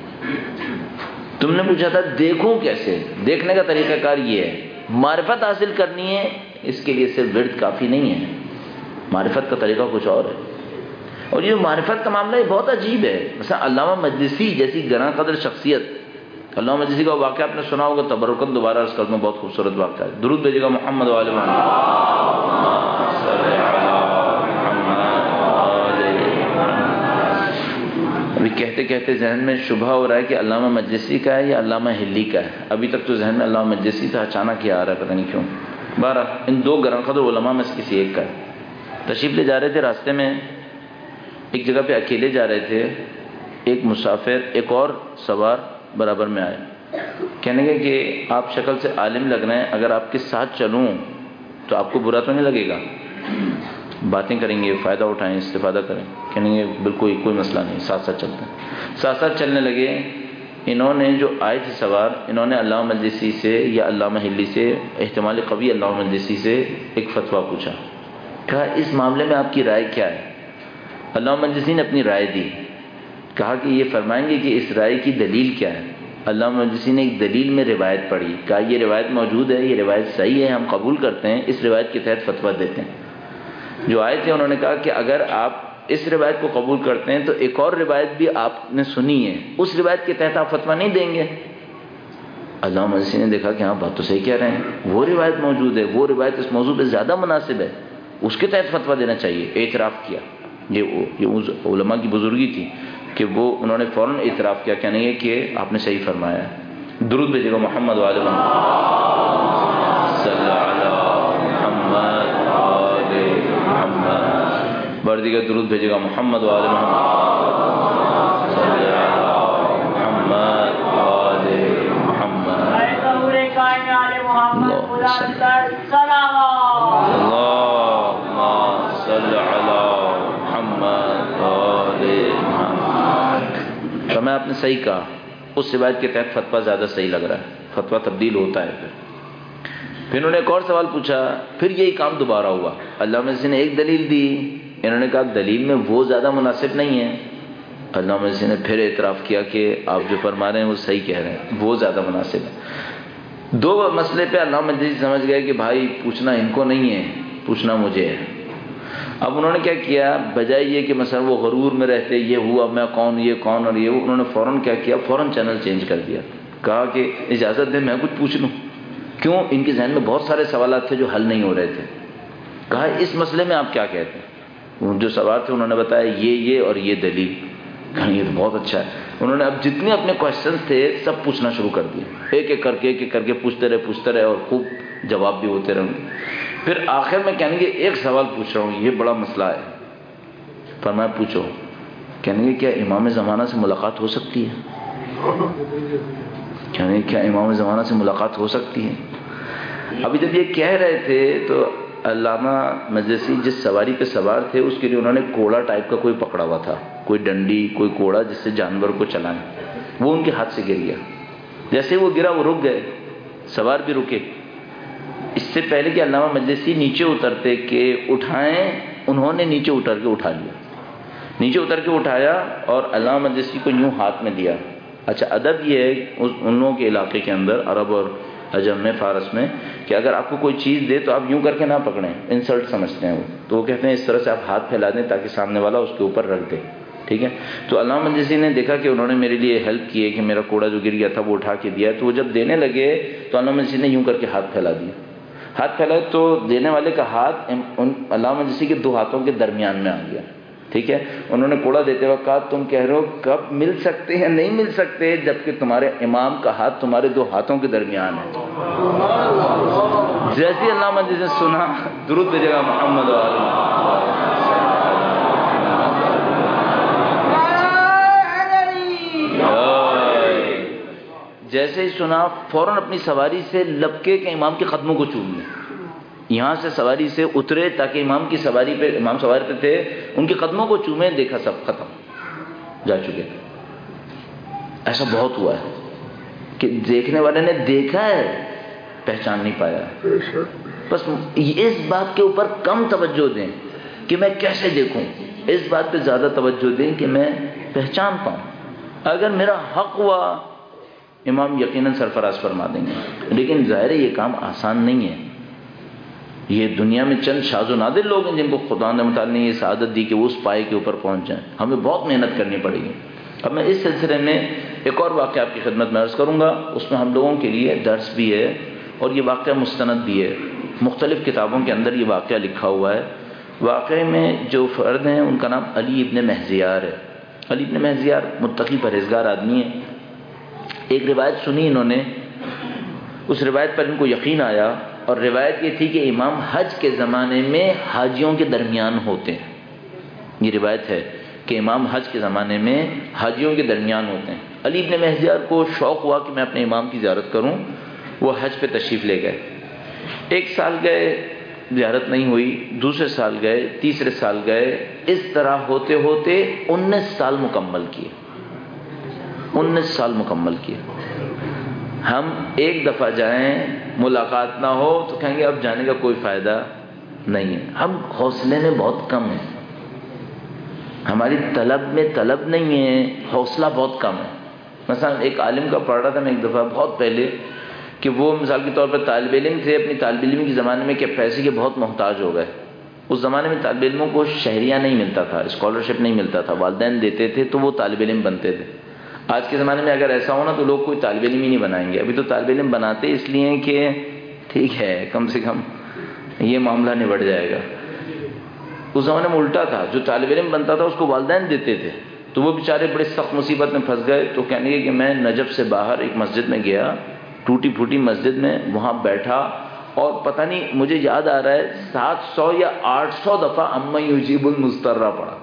تم نے پوچھا تھا دیکھوں کیسے، دیکھنے کا طریقہ کار یہ ہے. معرفت حاصل کرنی ہے اس کے لیے صرف ورد کافی نہیں ہے، معرفت کا طریقہ کچھ اور ہے. اور یہ معرفت کا معاملہ یہ بہت عجیب ہے. مثلا علامہ مجلسی جیسی گراں قدر شخصیت، علامہ مجلسی کا واقعہ آپ نے سنا ہوگا، تبرکن دوبارہ عرض کر دوں، بہت خوبصورت واقعہ ہے. درود بھیجے گا محمد و آل محمد. ابھی کہتے کہتے ذہن میں شبہ ہو رہا ہے کہ علامہ مجلسی کا ہے یا علامہ ہلی کا ہے. ابھی تک تو ذہن میں علامہ مجلسی تھا، اچانک یہ آ رہا ہے پتہ نہیں کیوں. بارہ ان دو گراں قدر علماء میں سے کسی ایک کا ہے. تشریف لے جا رہے تھے، راستے میں ایک جگہ پہ اکیلے جا رہے تھے. ایک مسافر ایک اور سوار برابر میں آئے. کہنے گے کہ آپ شکل سے عالم لگ رہے ہیں، اگر آپ کے ساتھ چلوں تو آپ کو برا تو نہیں لگے گا؟ باتیں کریں گے، فائدہ اٹھائیں، استفادہ کریں. کہنے گے بالکل کوئی مسئلہ نہیں، ساتھ ساتھ چلتے ہیں. ساتھ ساتھ چلنے لگے. انہوں نے جو آئے تھے سوار، انہوں نے علامہ مجلسی سے یا علامہ ہلی سے، احتمال قوی علامہ مجلسی سے ایک فتویٰ پوچھا. کہا اس معاملے میں آپ کی رائے کیا ہے؟ علامہ مجلسی نے اپنی رائے دی. کہا کہ یہ فرمائیں گے کہ اس رائے کی دلیل کیا ہے؟ علامہ مجلسی نے ایک دلیل میں روایت پڑھی. کہا یہ روایت موجود ہے، یہ روایت صحیح ہے، ہم قبول کرتے ہیں، اس روایت کے تحت فتویٰ دیتے ہیں. جو آئے تھے انہوں نے کہا کہ اگر آپ اس روایت کو قبول کرتے ہیں تو ایک اور روایت بھی آپ نے سنی ہے، اس روایت کے تحت آپ فتویٰ نہیں دیں گے؟ علامہ مجلسی نے دیکھا کہ ہاں بات تو صحیح کہہ رہے ہیں، وہ روایت موجود ہے، وہ روایت اس موضوع پہ زیادہ مناسب ہے، اس کے تحت فتویٰ دینا چاہیے. اعتراف کیا. یہ یہ علماء کی بزرگی تھی کہ وہ انہوں نے فوراً اعتراف کیا، کہنے یہ کہ آپ نے صحیح فرمایا ہے. درود بھیجے گا محمد و آل محمد صلی اللہ علیہ محمد آل محمد. بردی کا درود بھیجے گا محمد و آل محمد صلی اللہ محمد آل محمد. اللهم صل على محمد آل محمد. فرمایا آپ نے صحیح کہا، اس روایت کے تحت فتویٰ زیادہ صحیح لگ رہا ہے، فتویٰ تبدیل ہوتا ہے۔ پھر پھر انہوں نے ایک اور سوال پوچھا، پھر یہی کام دوبارہ ہوا، علامہ مجلسی نے ایک دلیل دی، انہوں نے کہا دلیل میں وہ زیادہ مناسب نہیں ہے، علامہ مجلسی نے پھر اعتراف کیا کہ آپ جو فرما رہے ہیں وہ صحیح کہہ رہے ہیں، وہ زیادہ مناسب ہے۔ دو مسئلے پہ علامہ مجلسی سمجھ گئے کہ بھائی پوچھنا ان کو نہیں ہے، پوچھنا مجھے ہے۔ اب انہوں نے کیا کیا، بجائے یہ کہ مثلا وہ غرور میں رہتے یہ ہوا میں کون یہ کون اور یہ وہ، انہوں نے فوراً کیا کیا، فوراً چینل چینج کر دیا، کہا کہ اجازت دیں میں کچھ پوچھ لوں۔ کیوں؟ ان کے ذہن میں بہت سارے سوالات تھے جو حل نہیں ہو رہے تھے۔ کہا اس مسئلے میں آپ کیا کہتے ہیں؟ جو سوال تھے انہوں نے بتایا یہ یہ اور یہ دلیل۔ کہا یہ تو بہت اچھا ہے۔ انہوں نے اب جتنے اپنے کوشچنس تھے سب پوچھنا شروع کر دیے، ایک ایک کر کے ایک ایک کر کے پوچھتے رہے پوچھتے رہے اور خوب جواب بھی ہوتے رہے۔ پھر آخر میں کہنے گے ایک سوال پوچھ رہا ہوں، یہ بڑا مسئلہ ہے۔ فرمایا پوچھو۔ کہنے گے کیا امام زمانہ سے ملاقات ہو سکتی ہے؟ کہنے گے کیا امام زمانہ سے ملاقات ہو سکتی ہے؟ ابھی جب یہ کہہ رہے تھے تو علامہ مجلسی جس سواری پہ سوار تھے اس کے لیے انہوں نے کوڑا ٹائپ کا کوئی پکڑا ہوا تھا، کوئی ڈنڈی کوئی کوڑا جس سے جانور کو چلائیں، وہ ان کے ہاتھ سے گر گیا۔ جیسے وہ گرا وہ رک گئے، سوار بھی رکے۔ اس سے پہلے کہ علامہ مجلسی نیچے اترتے کہ اٹھائیں، انہوں نے نیچے اتر کے اٹھا لیا، نیچے اتر کے اٹھایا اور علامہ مجلسی کو یوں ہاتھ میں دیا۔ اچھا ادب یہ ہے ان لوگوں کے علاقے کے اندر عرب اور عجم میں فارس میں کہ اگر آپ کو کوئی چیز دے تو آپ یوں کر کے نہ پکڑیں، انسلٹ سمجھتے ہیں وہ، تو وہ کہتے ہیں اس طرح سے آپ ہاتھ پھیلا دیں تاکہ سامنے والا اس کے اوپر رکھ دے، ٹھیک ہے؟ تو علامہ مجلسی نے دیکھا کہ انہوں نے میرے لیے ہیلپ کی ہے کہ میرا کوڑا جو گر گیا تھا وہ اٹھا کے دیا، تو وہ جب دینے لگے تو علامہ مجلسی نے یوں کر کے ہاتھ پھیلا دیا، ہاتھ پھیلا تو دینے والے کا ہاتھ علامہ مجلسی کے دو ہاتھوں کے درمیان میں آ گیا، ٹھیک ہے؟ انہوں نے کوڑا دیتے وقت کہا تم کہہ رہے ہو کب مل سکتے ہیں، نہیں مل سکتے جبکہ تمہارے امام کا ہاتھ تمہارے دو ہاتھوں کے درمیان ہے۔ جیسے علامہ مجلسی نے سنا درود بھیجے گا محمد و آل محمد، جیسے ہی سنا فوراً اپنی سواری سے لپکے کے امام کے قدموں کو چوم لیا، یہاں سے سواری سے اترے تاکہ امام کی سواری پہ، امام سواری پہ تھے، ان کے قدموں کو چومے، دیکھا سب ختم جا چکے۔ ایسا بہت ہوا ہے کہ دیکھنے والے نے دیکھا ہے پہچان نہیں پایا۔ بس اس بات کے اوپر کم توجہ دیں کہ میں کیسے دیکھوں، اس بات پہ زیادہ توجہ دیں کہ میں پہچان پاؤں۔ اگر میرا حق ہوا امام یقیناً سرفراز فرما دیں گے، لیکن ظاہر ہے یہ کام آسان نہیں ہے۔ یہ دنیا میں چند شاذ و نادر لوگ ہیں جن کو خدا نے متعالی نے یہ سعادت دی کہ وہ اس پائے کے اوپر پہنچ جائیں، ہمیں بہت محنت کرنی پڑے گی۔ اب میں اس سلسلے میں ایک اور واقعہ آپ کی خدمت میں عرض کروں گا، اس میں ہم لوگوں کے لیے درس بھی ہے اور یہ واقعہ مستند بھی ہے، مختلف کتابوں کے اندر یہ واقعہ لکھا ہوا ہے۔ واقعے میں جو فرد ہیں ان کا نام علی ابن مہزیار ہے۔ علی ابن مہزیار متقی پرہیزگار آدمی ہے۔ ایک روایت سنی انہوں نے، اس روایت پر ان کو یقین آیا، اور روایت یہ تھی کہ امام حج کے زمانے میں حاجیوں کے درمیان ہوتے ہیں۔ یہ روایت ہے کہ امام حج کے زمانے میں حاجیوں کے درمیان ہوتے ہیں۔ علی ابن مہزیار کو شوق ہوا کہ میں اپنے امام کی زیارت کروں، وہ حج پہ تشریف لے گئے۔ ایک سال گئے زیارت نہیں ہوئی، دوسرے سال گئے، تیسرے سال گئے، اس طرح ہوتے ہوتے انیس سال مکمل کیے، انیس سال مکمل کیے۔ ہم ایک دفعہ جائیں ملاقات نہ ہو تو کہیں گے اب جانے کا کوئی فائدہ نہیں ہے۔ ہم حوصلے میں بہت کم ہیں، ہماری طلب میں طلب نہیں ہے، حوصلہ بہت کم ہے۔ مثلا ایک عالم کا پڑھ رہا تھا میں ایک دفعہ بہت پہلے کہ وہ مثال کے طور پر طالب علم تھے، اپنی طالب علم کے زمانے میں کہ پیسے کے بہت محتاج ہو گئے۔ اس زمانے میں طالب علموں کو شہریہ نہیں ملتا تھا، اسکالرشپ نہیں ملتا تھا، والدین دیتے تھے تو وہ طالب علم بنتے تھے۔ آج کے زمانے میں اگر ایسا ہونا تو لوگ کوئی طالب علم ہی نہیں بنائیں گے۔ ابھی تو طالب علم بناتے اس لیے کہ ٹھیک ہے کم سے کم یہ معاملہ نبٹ جائے گا۔ اس زمانے میں الٹا تھا، جو طالب علم بنتا تھا اس کو والدین دیتے تھے، تو وہ بیچارے بڑے سخت مصیبت میں پھنس گئے۔ تو کہنے لگے کہ میں نجف سے باہر ایک مسجد میں گیا، ٹوٹی پھوٹی مسجد میں، وہاں بیٹھا اور پتہ نہیں مجھے یاد آ رہا ہے سات سو یا آٹھ سو دفعہ اما یجیب المضطر پڑھا،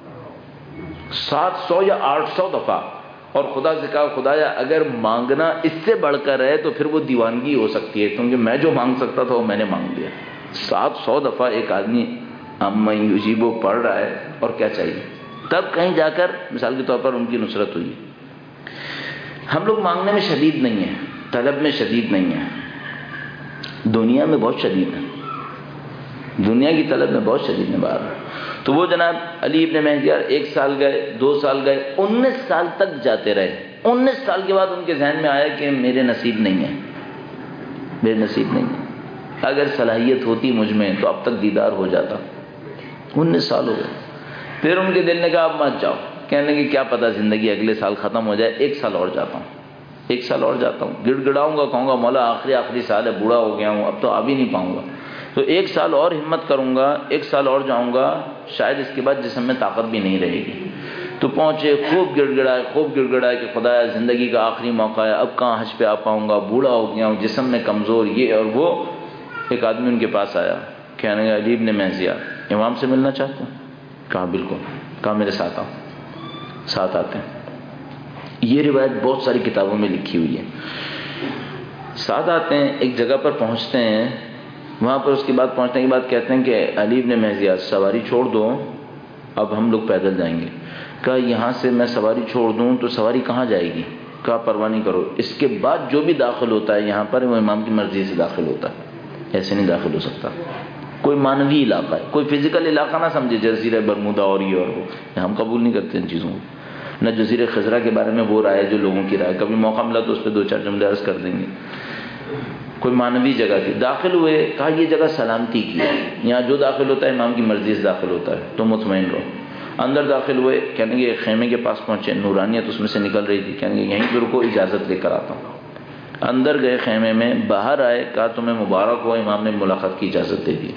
سات سو یا آٹھ سو دفعہ، اور خدا سے کہا خدایا اگر مانگنا اس سے بڑھ کر ہے تو پھر وہ دیوانگی ہو سکتی ہے، کیونکہ میں جو مانگ سکتا تھا وہ میں نے مانگ لیا۔ سات سو دفعہ ایک آدمی اما یجیبو پڑھ رہا ہے اور کیا چاہیے؟ تب کہیں جا کر مثال کے طور پر ان کی نصرت ہوئی۔ ہم لوگ مانگنے میں شدید نہیں ہیں، طلب میں شدید نہیں ہیں، دنیا میں بہت شدید ہیں، دنیا کی طلب میں بہت شدید ہیں باہر۔ تو وہ جناب علی ابن مہدیار ایک سال گئے، دو سال گئے، انیس سال تک جاتے رہے۔ انیس سال کے بعد ان کے ذہن میں آیا کہ میرے نصیب نہیں ہے، میرے نصیب نہیں ہے، اگر صلاحیت ہوتی مجھ میں تو اب تک دیدار ہو جاتا۔ انیس سال ہو گئے، پھر ان کے دل نے کہا اب مت جاؤ، کہنے لگے کیا پتہ زندگی اگلے سال ختم ہو جائے، ایک سال اور جاتا ہوں، ایک سال اور جاتا ہوں، گڑ گڑاؤں گا، کہوں گا مولا آخری آخری سال ہے، بوڑھا ہو گیا ہوں، اب تو آ بھی نہیں پاؤں گا، تو ایک سال اور ہمت کروں گا، ایک سال اور جاؤں گا، شاید اس کے بعد جسم میں طاقت بھی نہیں رہے گی۔ تو پہنچے، خوب گڑ گڑائے، خوب گڑ گڑائے کہ خدایا زندگی کا آخری موقع ہے، اب کہاں حج پہ آ پاؤں گا، بوڑھا ہو گیا ہوں، جسم میں کمزور، یہ اور وہ۔ ایک آدمی ان کے پاس آیا، کہنے لگا علی ابن مہدیار امام سے ملنا چاہتے ہیں؟ کہا بالکل، کہا میرے ساتھ آؤ، ساتھ آتے ہیں۔ یہ روایت بہت ساری کتابوں میں لکھی ہوئی ہے۔ ساتھ آتے ہیں، ایک جگہ پر پہنچتے ہیں، وہاں پر اس کے بعد پہنچنے کے بعد کہتے ہیں کہ علی ابن مہدیار سواری چھوڑ دو، اب ہم لوگ پیدل جائیں گے۔ کہا یہاں سے میں سواری چھوڑ دوں تو سواری کہاں جائے گی؟ کہا پرواہ نہیں کرو، اس کے بعد جو بھی داخل ہوتا ہے یہاں پر وہ امام کی مرضی سے داخل ہوتا ہے، ایسے نہیں داخل ہو سکتا۔ کوئی مانوی علاقہ ہے، کوئی فزیکل علاقہ نہ سمجھے، جزیرہ برمودا اور یہ اور وہ، ہم قبول نہیں کرتے ان چیزوں کو۔ نہ جزیرہ خضرا کے بارے میں وہ رائے جو لوگوں کی رائے، کبھی موقع ملا تو اس پہ دو چار جملے عرض کر دیں گے۔ کوئی مانوی جگہ تھی، داخل ہوئے، کہا یہ جگہ سلامتی کی ہے، یہاں جو داخل ہوتا ہے امام کی مرضی سے داخل ہوتا ہے، تو مطمئن رہو۔ اندر داخل ہوئے، کہنے گے خیمے کے پاس پہنچے، نورانیت اس میں سے نکل رہی تھی، کہنے گے یہیں پہ رکو، اجازت لے کر آتا ہوں۔ اندر گئے خیمے میں، باہر آئے، کہا تمہیں مبارک ہو، امام نے ملاقات کی اجازت دے دی۔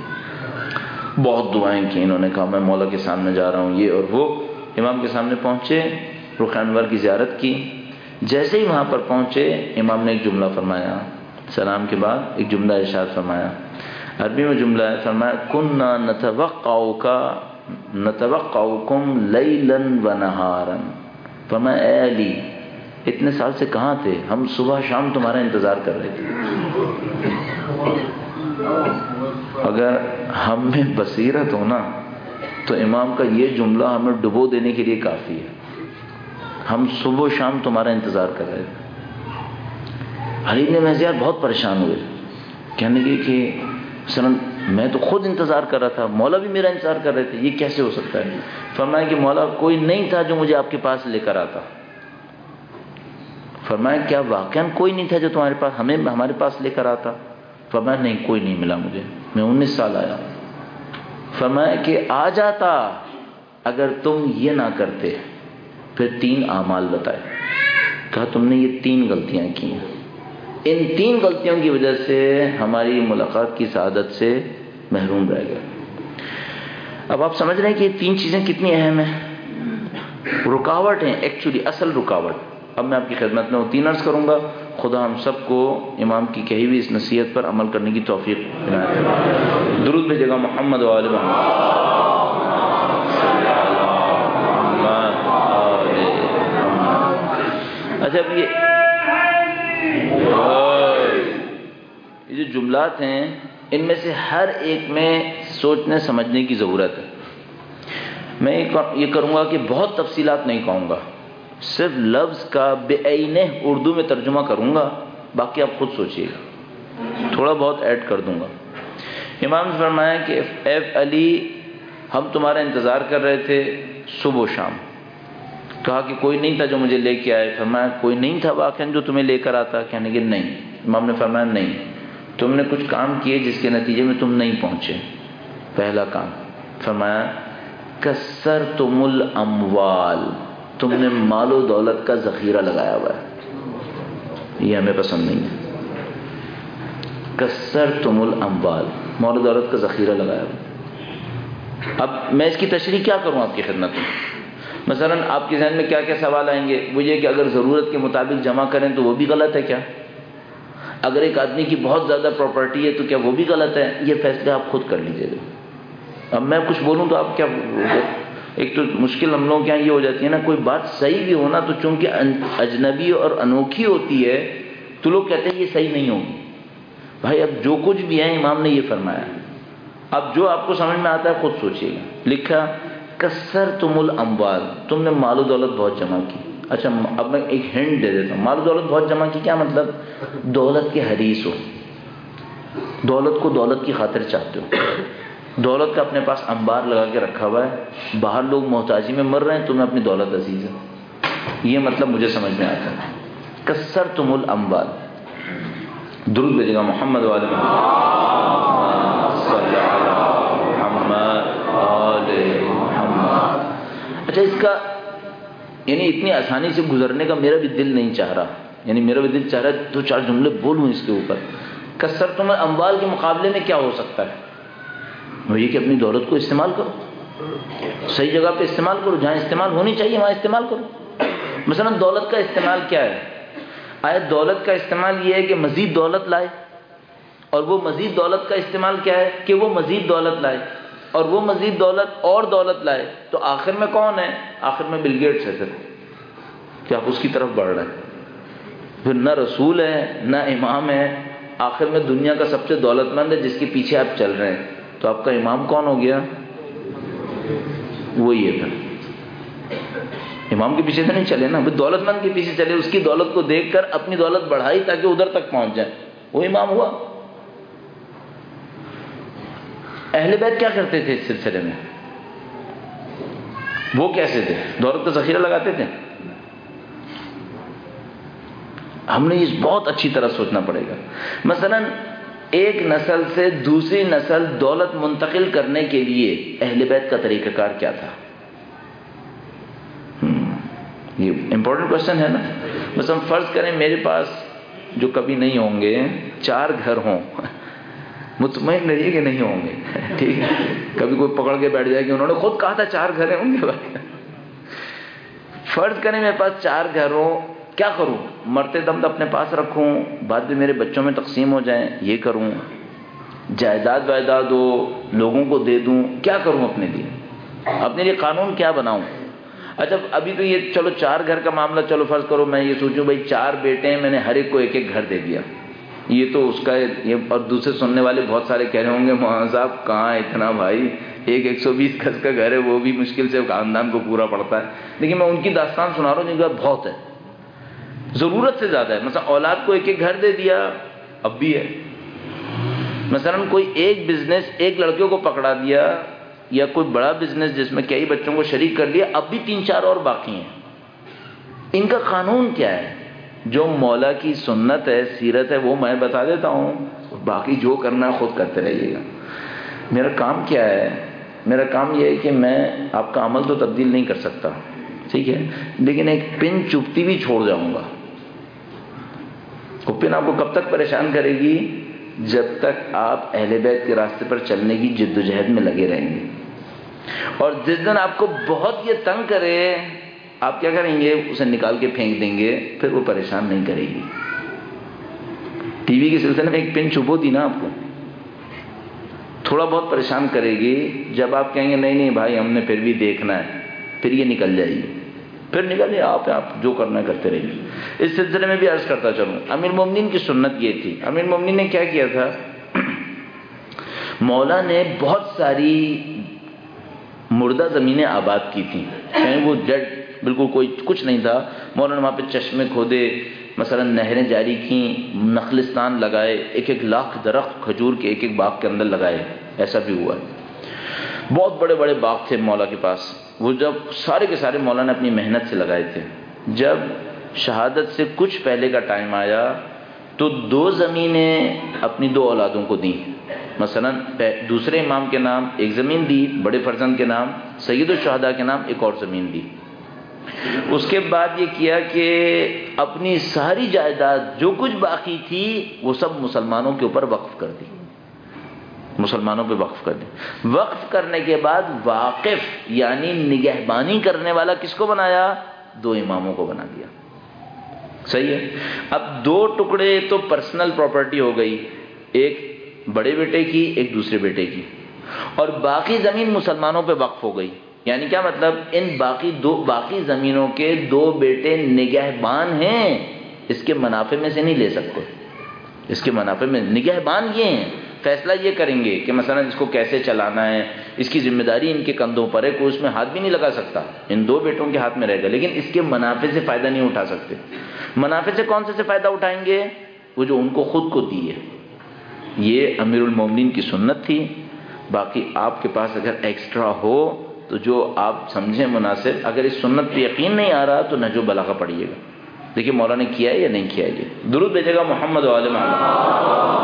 بہت دعائیں کی انہوں نے، کہا میں مولا کے سامنے جا رہا ہوں، یہ اور وہ۔ امام کے سامنے پہنچے، رخ انور کی زیارت کی۔ جیسے ہی وہاں پر پہنچے، امام نے ایک جملہ فرمایا، سلام کے بعد ایک جملہ ارشاد فرمایا، عربی میں جملہ ہے، فرمایا کننا نتوقعک نتوقعکم لیلا و نہارا، فرمایا اے علی اتنے سال سے کہاں تھے، ہم صبح شام تمہارا انتظار کر رہے تھے۔ اگر ہم میں بصیرت ہو نا تو امام کا یہ جملہ ہمیں ڈبو دینے کے لیے کافی ہے، ہم صبح و شام تمہارا انتظار کر رہے تھے۔ علی بن مہدیار بہت پریشان ہوئے، کہنے لگے کہ مثلا میں تو خود انتظار کر رہا تھا، مولا بھی میرا انتظار کر رہے تھے، یہ کیسے ہو سکتا ہے؟ فرمایا کہ مولا کوئی نہیں تھا جو مجھے آپ کے پاس لے کر آتا۔ فرمایا کیا واقعاً کوئی نہیں تھا جو تمہارے پاس ہمیں ہمارے پاس لے کر آتا؟ فرمایا نہیں، کوئی نہیں ملا مجھے، میں انیس سال آیا۔ فرمایا کہ آ جاتا اگر تم یہ نہ کرتے۔ پھر تین اعمال بتائے، کہا تم نے یہ تین غلطیاں کی ہیں، ان تین غلطیوں کی وجہ سے ہماری ملاقات کی سعادت سے محروم رہ گئے۔ اب آپ سمجھ رہے ہیں کہ یہ تین چیزیں کتنی اہم ہیں، رکاوٹ ہیں ایکچولی، اصل رکاوٹ۔ اب میں آپ کی خدمت میں وہ تین عرض کروں گا، خدا ہم سب کو امام کی کہی ہوئی اس نصیحت پر عمل کرنے کی توفیق عنایت فرمائے۔ درود بھیجے گا محمد و آل محمد۔ اچھا اب یہ یہ جو جملات ہیں ان میں سے ہر ایک میں سوچنے سمجھنے کی ضرورت ہے۔ میں یہ کروں گا کہ بہت تفصیلات نہیں کہوں گا، صرف لفظ کا بے عینہ اردو میں ترجمہ کروں گا، باقی آپ خود سوچئے گا، تھوڑا بہت ایڈ کر دوں گا۔ امام نے فرمایا کہ اے علی ہم تمہارا انتظار کر رہے تھے صبح و شام۔ کہا کہ کوئی نہیں تھا جو مجھے لے کے آئے؟ فرمایا کوئی نہیں تھا واقعاً جو تمہیں لے کر آتا؟ کہنے کہ نہیں۔ امام نے فرمایا نہیں، تم نے کچھ کام کیے جس کے نتیجے میں تم نہیں پہنچے۔ پہلا کام، فرمایا کثرتم الاموال، تم نے مال و دولت کا ذخیرہ لگایا ہوا ہے، یہ ہمیں پسند نہیں ہے۔ کثرتم الاموال، مال و دولت کا ذخیرہ لگایا ہوا ہے۔ اب میں اس کی تشریح کیا کروں آپ کی خدمت میں؟ مثلا آپ کے ذہن میں کیا کیا سوال آئیں گے؟ وہ یہ کہ اگر ضرورت کے مطابق جمع کریں تو وہ بھی غلط ہے کیا؟ اگر ایک آدمی کی بہت زیادہ پراپرٹی ہے تو کیا وہ بھی غلط ہے؟ یہ فیصلے آپ خود کر لیجئے گا۔ اب میں کچھ بولوں تو آپ کیا، ایک تو مشکل ہم لوگوں کے یہاں یہ ہو جاتی ہے نا، کوئی بات صحیح بھی ہونا تو چونکہ اجنبی اور انوکھی ہوتی ہے تو لوگ کہتے ہیں یہ صحیح نہیں ہوگی۔ بھائی اب جو کچھ بھی ہے امام نے یہ فرمایا، اب جو آپ کو سمجھ میں آتا ہے خود سوچئے گا۔ لکھا کثرتم الاموال، تم نے مال و دولت بہت جمع کی۔ اچھا اب میں ایک ہنٹ دے دیتا ہوں. مال و دولت بہت جمع کی، کیا مطلب؟ دولت کے حریص ہو، دولت کو دولت کی خاطر چاہتے ہو، دولت کا اپنے پاس انبار لگا کے رکھا ہوا ہے، باہر لوگ محتاجی میں مر رہے ہیں، تمہیں اپنی دولت عزیز ہے. یہ مطلب مجھے سمجھ میں آتا ہے. کثرتم الاموال. درود بھیجے گا محمد والے محمد صلی اللہ محمد آل محمد. اچھا اس کا یعنی اتنی آسانی سے گزرنے کا میرا بھی دل نہیں چاہ رہا، یعنی میرا بھی دل چاہ رہا ہے دو چار جملے بولوں اس کے اوپر. کثرتم الاموال کے مقابلے میں کیا ہو سکتا ہے؟ وہ یہ کہ اپنی دولت کو استعمال کرو، صحیح جگہ پہ استعمال کرو، جہاں استعمال ہونی چاہیے وہاں استعمال کرو. مثلا دولت کا استعمال کیا ہے؟ آیا دولت کا استعمال یہ ہے کہ مزید دولت لائے، اور وہ مزید دولت کا استعمال کیا ہے کہ وہ مزید دولت لائے، اور وہ مزید دولت اور دولت لائے. تو آخر میں کون ہے؟ آخر میں بل گیٹس ہے. پھر کہ آپ اس کی طرف بڑھ رہے ہیں. پھر نہ رسول ہے نہ امام ہے، آخر میں دنیا کا سب سے دولت مند ہے جس کے پیچھے آپ چل رہے ہیں. تو آپ کا امام کون ہو گیا؟ وہی ہے. پھر امام کے پیچھے سے نہیں چلے نا، دولت مند کے پیچھے چلے، اس کی دولت کو دیکھ کر اپنی دولت بڑھائی تاکہ ادھر تک پہنچ جائے، وہ امام ہوا. اہل بیت کیا کرتے تھے اس سلسلے میں؟ وہ کیسے تھے؟ دولت کا ذخیرہ لگاتے تھے؟ ہم نے اس بہت اچھی طرح سوچنا پڑے گا. مثلا ایک نسل سے دوسری نسل دولت منتقل کرنے کے لیے اہل بیت کا طریقہ کار کیا تھا؟ یہ امپورٹنٹ کوشچن ہے نا. مثلا فرض کریں میرے پاس جو کبھی نہیں ہوں گے چار گھر ہوں، مطمئن رہیے کہ نہیں ہوں گے، ٹھیک ہے؟ کبھی کوئی پکڑ کے بیٹھ جائے کہ انہوں نے خود کہا تھا چار گھر ہوں گے. فرض کریں میرے پاس چار گھر ہوں، کیا کروں؟ مرتے دم اپنے پاس رکھوں، بعد میں میرے بچوں میں تقسیم ہو جائیں، یہ کروں؟ جائیداد وائداد ہو لوگوں کو دے دوں؟ کیا کروں اپنے لیے؟ اپنے لیے قانون کیا بناؤں؟ اچھا ابھی تو یہ چلو چار گھر کا معاملہ، چلو فرض کرو میں یہ سوچوں بھائی چار بیٹے ہیں، میں نے ہر ایک کو ایک ایک گھر دے دیا، یہ تو اس کا یہ. اور دوسرے سننے والے بہت سارے کہہ رہے ہوں گے مولانا صاحب کہاں اتنا بھائی، ایک ایک سو بیس گز کا گھر ہے وہ بھی مشکل سے خاندان کو پورا پڑتا ہے. لیکن میں ان کی داستان سنا رہا ہوں جن کا بہت ہے، ضرورت سے زیادہ ہے. مثلا اولاد کو ایک ایک گھر دے دیا، اب بھی ہے. مثلا کوئی ایک بزنس ایک لڑکیوں کو پکڑا دیا، یا کوئی بڑا بزنس جس میں کئی بچوں کو شریک کر لیا، اب بھی تین چار اور باقی ہیں. ان کا قانون کیا ہے؟ جو مولا کی سنت ہے، سیرت ہے، وہ میں بتا دیتا ہوں، باقی جو کرنا ہے خود کرتے رہیے گا. میرا کام کیا ہے؟ میرا کام یہ ہے کہ میں آپ کا عمل تو تبدیل نہیں کر سکتا، ٹھیک ہے، لیکن ایک پن چبھتی بھی چھوڑ جاؤں گا. وہ پن آپ کو کب تک پریشان کرے گی؟ جب تک آپ اہل بیت کے راستے پر چلنے کی جد و جہد میں لگے رہیں گے. اور جس دن آپ کو بہت یہ تنگ کرے، آپ کیا کریں گے؟ اسے نکال کے پھینک دیں گے، پھر وہ پریشان نہیں کرے گی. ٹی وی کے سلسلے میں ایک پن چبھو دی نا آپ کو، تھوڑا بہت پریشان کرے گی. جب آپ کہیں گے نہیں نہیں بھائی ہم نے پھر بھی دیکھنا ہے، پھر یہ نکل جائے گی. پھر نکل آپ آپ جو کرنا ہے کرتے رہیے. اس سلسلے میں بھی عرض کرتا چلوں، امیر المومنین کی سنت یہ تھی. امیر المومنین نے کیا کیا تھا؟ مولا نے بہت ساری مردہ زمینیں آباد کی تھیں، یعنی وہ ڈیڈ بالکل کوئی کچھ نہیں تھا. مولا نے وہاں پہ چشمے کھودے، مثلا نہریں جاری کیں، نخلستان لگائے، ایک ایک لاکھ درخت کھجور کے ایک ایک باغ کے اندر لگائے. ایسا بھی ہوا ہے. بہت بڑے بڑے باغ تھے مولا کے پاس، وہ جب سارے کے سارے مولا نے اپنی محنت سے لگائے تھے. جب شہادت سے کچھ پہلے کا ٹائم آیا تو دو زمینیں اپنی دو اولادوں کو دیں. مثلا دوسرے امام کے نام ایک زمین دی، بڑے فرزند کے نام سید الشہداء کے نام ایک اور زمین دی. اس کے بعد یہ کیا کہ اپنی ساری جائیداد جو کچھ باقی تھی وہ سب مسلمانوں کے اوپر وقف کر دی، مسلمانوں پہ وقف کر دی. وقف کرنے کے بعد واقف یعنی نگہبانی کرنے والا کس کو بنایا؟ دو اماموں کو بنا دیا. صحیح ہے. اب دو ٹکڑے تو پرسنل پراپرٹی ہو گئی، ایک بڑے بیٹے کی ایک دوسرے بیٹے کی، اور باقی زمین مسلمانوں پہ وقف ہو گئی. یعنی کیا مطلب؟ ان باقی دو باقی زمینوں کے دو بیٹے نگہبان ہیں، اس کے منافع میں سے نہیں لے سکتے، اس کے منافع میں نگہبان یہ ہیں. فیصلہ یہ کریں گے کہ مثلا اس کو کیسے چلانا ہے، اس کی ذمہ داری ان کے کندھوں پر ہے، کوئی اس میں ہاتھ بھی نہیں لگا سکتا، ان دو بیٹوں کے ہاتھ میں رہے گا، لیکن اس کے منافع سے فائدہ نہیں اٹھا سکتے۔ منافع سے کون سے سے فائدہ اٹھائیں گے؟ وہ جو ان کو خود کو دی ہے۔ یہ امیر المومنین کی سنت تھی۔ باقی آپ کے پاس اگر ایکسٹرا ہو تو جو آپ سمجھیں مناسب، اگر اس سنت پہ یقین نہیں آ رہا تو نہج البلاغہ پڑھیے گا، دیکھیے مولا نے کیا ہے یا نہیں کیا ہے۔ یہ درود بھیجے گا محمد و آل محمد۔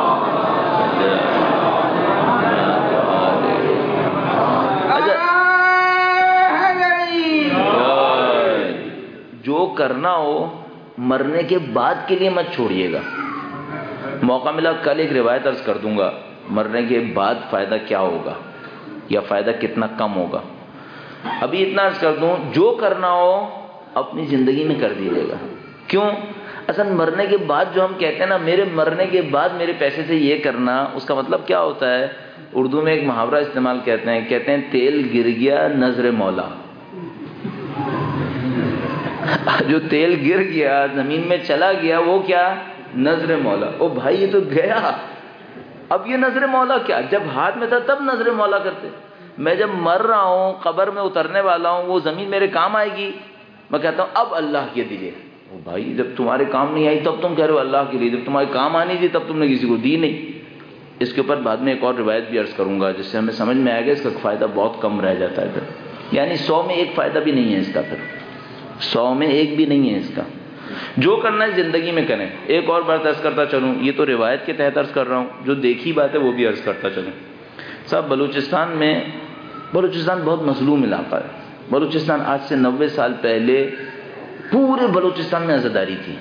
جو کرنا ہو مرنے کے بعد کے لیے مت چھوڑیے گا۔ موقع ملا کل ایک روایت عرض کر دوں گا، مرنے کے بعد فائدہ کیا ہوگا یا فائدہ کتنا کم ہوگا۔ ابھی اتنا عرض کر دوں، جو کرنا ہو اپنی زندگی میں کر دیجیے گا۔ کیوں؟ اصل مرنے کے بعد جو ہم کہتے ہیں نا، میرے مرنے کے بعد میرے پیسے سے یہ کرنا، اس کا مطلب کیا ہوتا ہے؟ اردو میں ایک محاورہ استعمال کرتے ہیں، کہتے ہیں تیل گر گیا نظر مولا۔ جو تیل گر گیا زمین میں چلا گیا وہ کیا؟ نظر مولا۔ او بھائی یہ تو گیا، اب یہ نظر مولا کیا؟ جب ہاتھ میں تھا تب نظر مولا کرتے۔ میں جب مر رہا ہوں، قبر میں اترنے والا ہوں، وہ زمین میرے کام آئے گی، میں کہتا ہوں اب اللہ کے دیجیے۔ او بھائی جب تمہارے کام نہیں آئی تب تم کہہ رہے ہو اللہ کے لیے، جب تمہارے کام آنی تھی تب تم نے کسی کو دی نہیں۔ اس کے اوپر بعد میں ایک اور روایت بھی عرض کروں گا جس سے ہمیں سمجھ میں آئے گا اس کا فائدہ بہت کم رہ جاتا ہے پھر، یعنی سو میں ایک فائدہ بھی نہیں ہے اس کا، پھر سو میں ایک بھی نہیں ہے اس کا۔ جو کرنا ہے زندگی میں کریں۔ ایک اور بات عرض کرتا چلوں، یہ تو روایت کے تحت عرض کر رہا ہوں، جو دیکھی بات ہے وہ بھی عرض کرتا چلوں۔ صاحب بلوچستان میں، بلوچستان بہت مظلوم علاقہ ہے۔ بلوچستان آج سے نوے سال پہلے پورے بلوچستان میں عزاداری تھی۔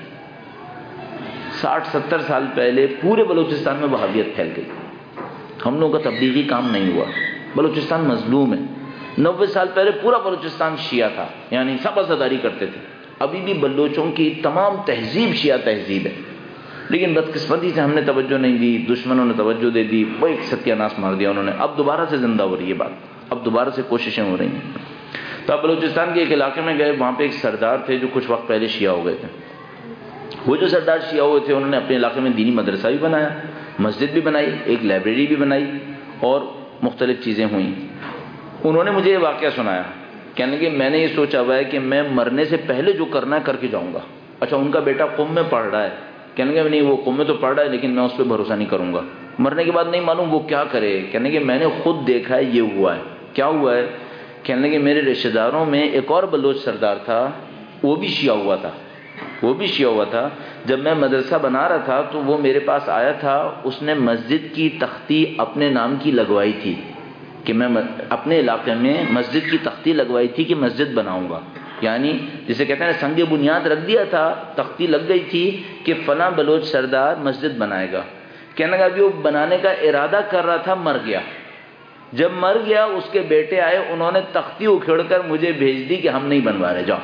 ساٹھ ستر سال پہلے پورے بلوچستان میں وہابیت پھیل گئی، ہم لوگوں کا تبلیغی کام نہیں ہوا، بلوچستان مظلوم ہے۔ نوے سال پہلے پورا بلوچستان شیعہ تھا، یعنی سب عزاداری کرتے تھے۔ ابھی بھی بلوچوں کی تمام تہذیب شیعہ تہذیب ہے، لیکن بدقسمتی سے ہم نے توجہ نہیں دی، دشمنوں نے توجہ دے دی، وہ ایک ستیہ ناش مار دیا انہوں نے۔ اب دوبارہ سے زندہ ہو رہی ہے بات، اب دوبارہ سے کوششیں ہو رہی ہیں۔ تو اب بلوچستان کے ایک علاقے میں گئے، وہاں پہ ایک سردار تھے جو کچھ وقت پہلے شیعہ ہو گئے تھے۔ وہ جو سردار شیعہ ہوئے تھے انہوں نے اپنے علاقے میں دینی مدرسہ بھی بنایا، مسجد بھی بنائی، ایک لائبریری بھی بنائی، اور مختلف چیزیں ہوئیں۔ انہوں نے مجھے یہ واقعہ سنایا، کہنے کہ میں نے یہ سوچا ہوا ہے کہ میں مرنے سے پہلے جو کرنا ہے کر کے جاؤں گا۔ اچھا ان کا بیٹا قم میں پڑھ رہا ہے، کہنے کہ نہیں وہ قم میں تو پڑھ رہا ہے لیکن میں اس پہ بھروسہ نہیں کروں گا، مرنے کے بعد نہیں معلوم وہ کیا کرے۔ کہنے کہ میں نے خود دیکھا ہے یہ ہوا ہے۔ کیا ہوا ہے؟ کہنے کہ میرے رشتہ داروں میں ایک اور بلوچ سردار تھا، وہ بھی شیعہ ہوا تھا، وہ بھی شیعہ ہوا تھا۔ جب میں مدرسہ بنا رہا تھا تو وہ میرے پاس آیا تھا، اس نے مسجد کی تختی اپنے نام کی لگوائی تھی کہ میں اپنے علاقے میں مسجد کی تختی لگوائی تھی کہ مسجد بناؤں گا، یعنی جسے کہتے ہیں سنگ بنیاد رکھ دیا تھا، تختی لگ گئی تھی کہ فلاں بلوچ سردار مسجد بنائے گا۔ کہنے کا بھی وہ بنانے کا ارادہ کر رہا تھا، مر گیا۔ جب مر گیا اس کے بیٹے آئے، انہوں نے تختی اکھیڑ کر مجھے بھیج دی کہ ہم نہیں بنوا رہے، جاؤ،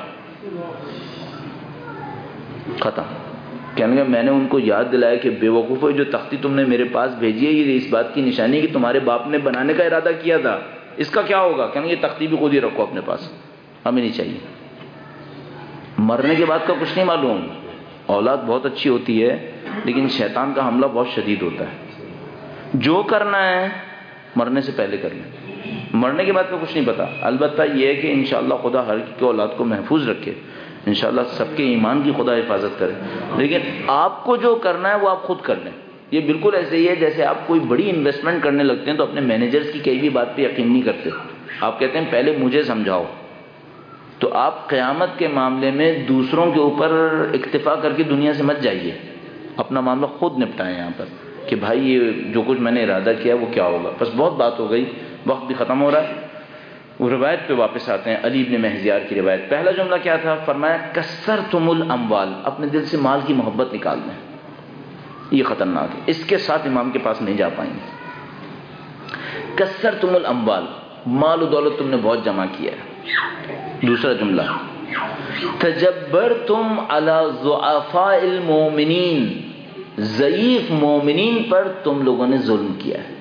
ختم۔ کہنے کا میں نے ان کو یاد دلایا کہ بے وقوفو، جو تختی تم نے میرے پاس بھیجی ہے یہ اس بات کی نشانی ہے کہ تمہارے باپ نے بنانے کا ارادہ کیا تھا، اس کا کیا ہوگا؟ کہنے یہ تختی بھی خود ہی رکھو اپنے پاس، ہمیں نہیں چاہیے۔ مرنے کے بعد کا کچھ نہیں معلوم، اولاد بہت اچھی ہوتی ہے لیکن شیطان کا حملہ بہت شدید ہوتا ہے۔ جو کرنا ہے مرنے سے پہلے کر لیں، مرنے کے بعد کا کچھ نہیں پتا۔ البتہ یہ ہے کہ انشاءاللہ خدا ہر کی اولاد کو محفوظ رکھے، انشاءاللہ سب کے ایمان کی خدا حفاظت کرے، لیکن آپ کو جو کرنا ہے وہ آپ خود کر لیں۔ یہ بالکل ایسے ہی ہے جیسے آپ کوئی بڑی انویسٹمنٹ کرنے لگتے ہیں تو اپنے مینیجرز کی کئی بھی بات پہ یقین نہیں کرتے، آپ کہتے ہیں پہلے مجھے سمجھاؤ۔ تو آپ قیامت کے معاملے میں دوسروں کے اوپر اکتفا کر کے دنیا سے مت جائیے، اپنا معاملہ خود نپٹائیں یہاں پر کہ بھائی یہ جو کچھ میں نے ارادہ کیا وہ کیا ہوگا۔ بس بہت بات ہو گئی، وقت بھی ختم ہو رہا ہے۔ وہ روایت پہ واپس آتے ہیں، علی بن مہزیار کی روایت۔ پہلا جملہ کیا تھا؟ فرمایا کثرتم الاموال، اپنے دل سے مال کی محبت نکال دیں، یہ خطرناک ہے، اس کے ساتھ امام کے پاس نہیں جا پائیں گے۔ کثرتم الاموال، مال و دولت تم نے بہت جمع کیا ہے۔ دوسرا جملہ تجبرتم علی ضعفاء المؤمنین، ضعیف مومنین پر تم لوگوں نے ظلم کیا ہے،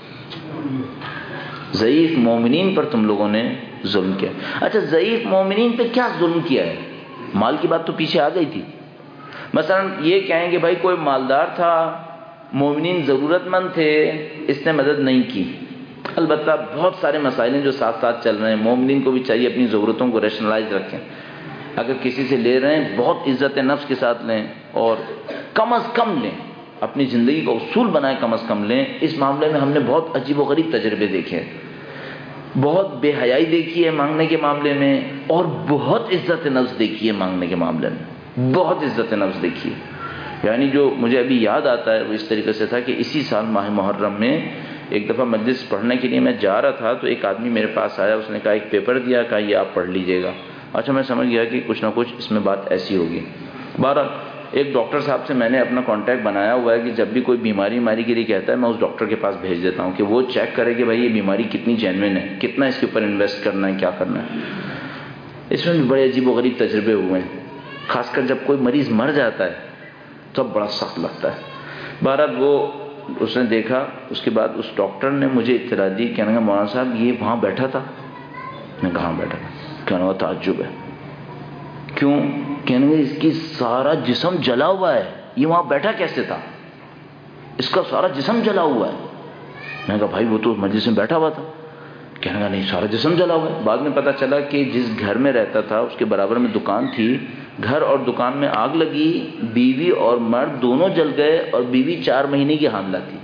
ضعیف مومنین پر تم لوگوں نے ظلم کیا۔ اچھا ضعیف مومنین پہ کیا ظلم کیا ہے؟ مال کی بات تو پیچھے آ گئی تھی۔ مثلا یہ کہیں کہ بھائی کوئی مالدار تھا، مومنین ضرورت مند تھے، اس نے مدد نہیں کی۔ البتہ بہت سارے مسائل ہیں جو ساتھ ساتھ چل رہے ہیں، مومنین کو بھی چاہیے اپنی ضرورتوں کو ریشنلائز رکھیں۔ اگر کسی سے لے رہے ہیں بہت عزت نفس کے ساتھ لیں، اور کم از کم لیں، اپنی زندگی کا اصول بنائیں کم از کم لیں۔ اس معاملے میں ہم نے بہت عجیب و غریب تجربے دیکھے ہیں، بہت بے حیائی دیکھی ہے مانگنے کے معاملے میں، اور بہت عزت نفس دیکھی ہے مانگنے کے معاملے میں، بہت عزت نفس دیکھی ہے۔ یعنی جو مجھے ابھی یاد آتا ہے وہ اس طریقے سے تھا کہ اسی سال ماہ محرم میں ایک دفعہ مجلس پڑھنے کے لیے میں جا رہا تھا، تو ایک آدمی میرے پاس آیا، اس نے کہا ایک پیپر دیا، کہا یہ آپ پڑھ لیجئے گا۔ اچھا میں سمجھ گیا کہ کچھ نہ کچھ اس میں بات ایسی ہوگی۔ بہرحال ایک ڈاکٹر صاحب سے میں نے اپنا کانٹیکٹ بنایا ہوا ہے کہ جب بھی کوئی بیماری بیماری کے لیے کہتا ہے میں اس ڈاکٹر کے پاس بھیج دیتا ہوں کہ وہ چیک کرے کہ بھائی یہ بیماری کتنی جینوئن ہے، کتنا اس کے اوپر انویسٹ کرنا ہے، کیا کرنا ہے۔ اس میں بھی بڑے عجیب و غریب تجربے ہوئے ہیں، خاص کر جب کوئی مریض مر جاتا ہے تب بڑا سخت لگتا ہے۔ بہرحال وہ اس نے دیکھا، اس کے بعد اس ڈاکٹر نے مجھے اطلاع دی، کہنے لگا مولانا صاحب یہ وہاں بیٹھا تھا؟ میں کہاں بیٹھا تھا؟ کہنے لگا تعجب ہے۔ کیوں؟ کہنے لگا اس کی سارا جسم جلا ہوا ہے، یہ وہاں بیٹھا کیسے تھا؟ اس کا سارا جسم جلا ہوا ہے۔ میں نے کہا بھائی وہ تو مجلس میں بیٹھا ہوا تھا۔ کہنے لگا نہیں سارا جسم جلا ہوا ہے۔ بعد میں پتہ چلا کہ جس گھر میں رہتا تھا اس کے برابر میں دکان تھی، گھر اور دکان میں آگ لگی، بیوی اور مرد دونوں جل گئے، اور بیوی چار مہینے کی حاملہ تھی۔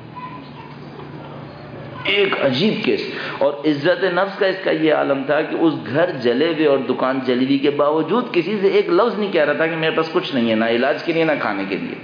ایک عجیب کیس۔ اور عزت نفس کا اس کا یہ عالم تھا کہ اس گھر جلے ہوئے اور دکان جلی ہوئی کے باوجود کسی سے ایک لفظ نہیں کہہ رہا تھا کہ میرے پاس کچھ نہیں ہے، نہ علاج کے لیے نہ کھانے کے لیے۔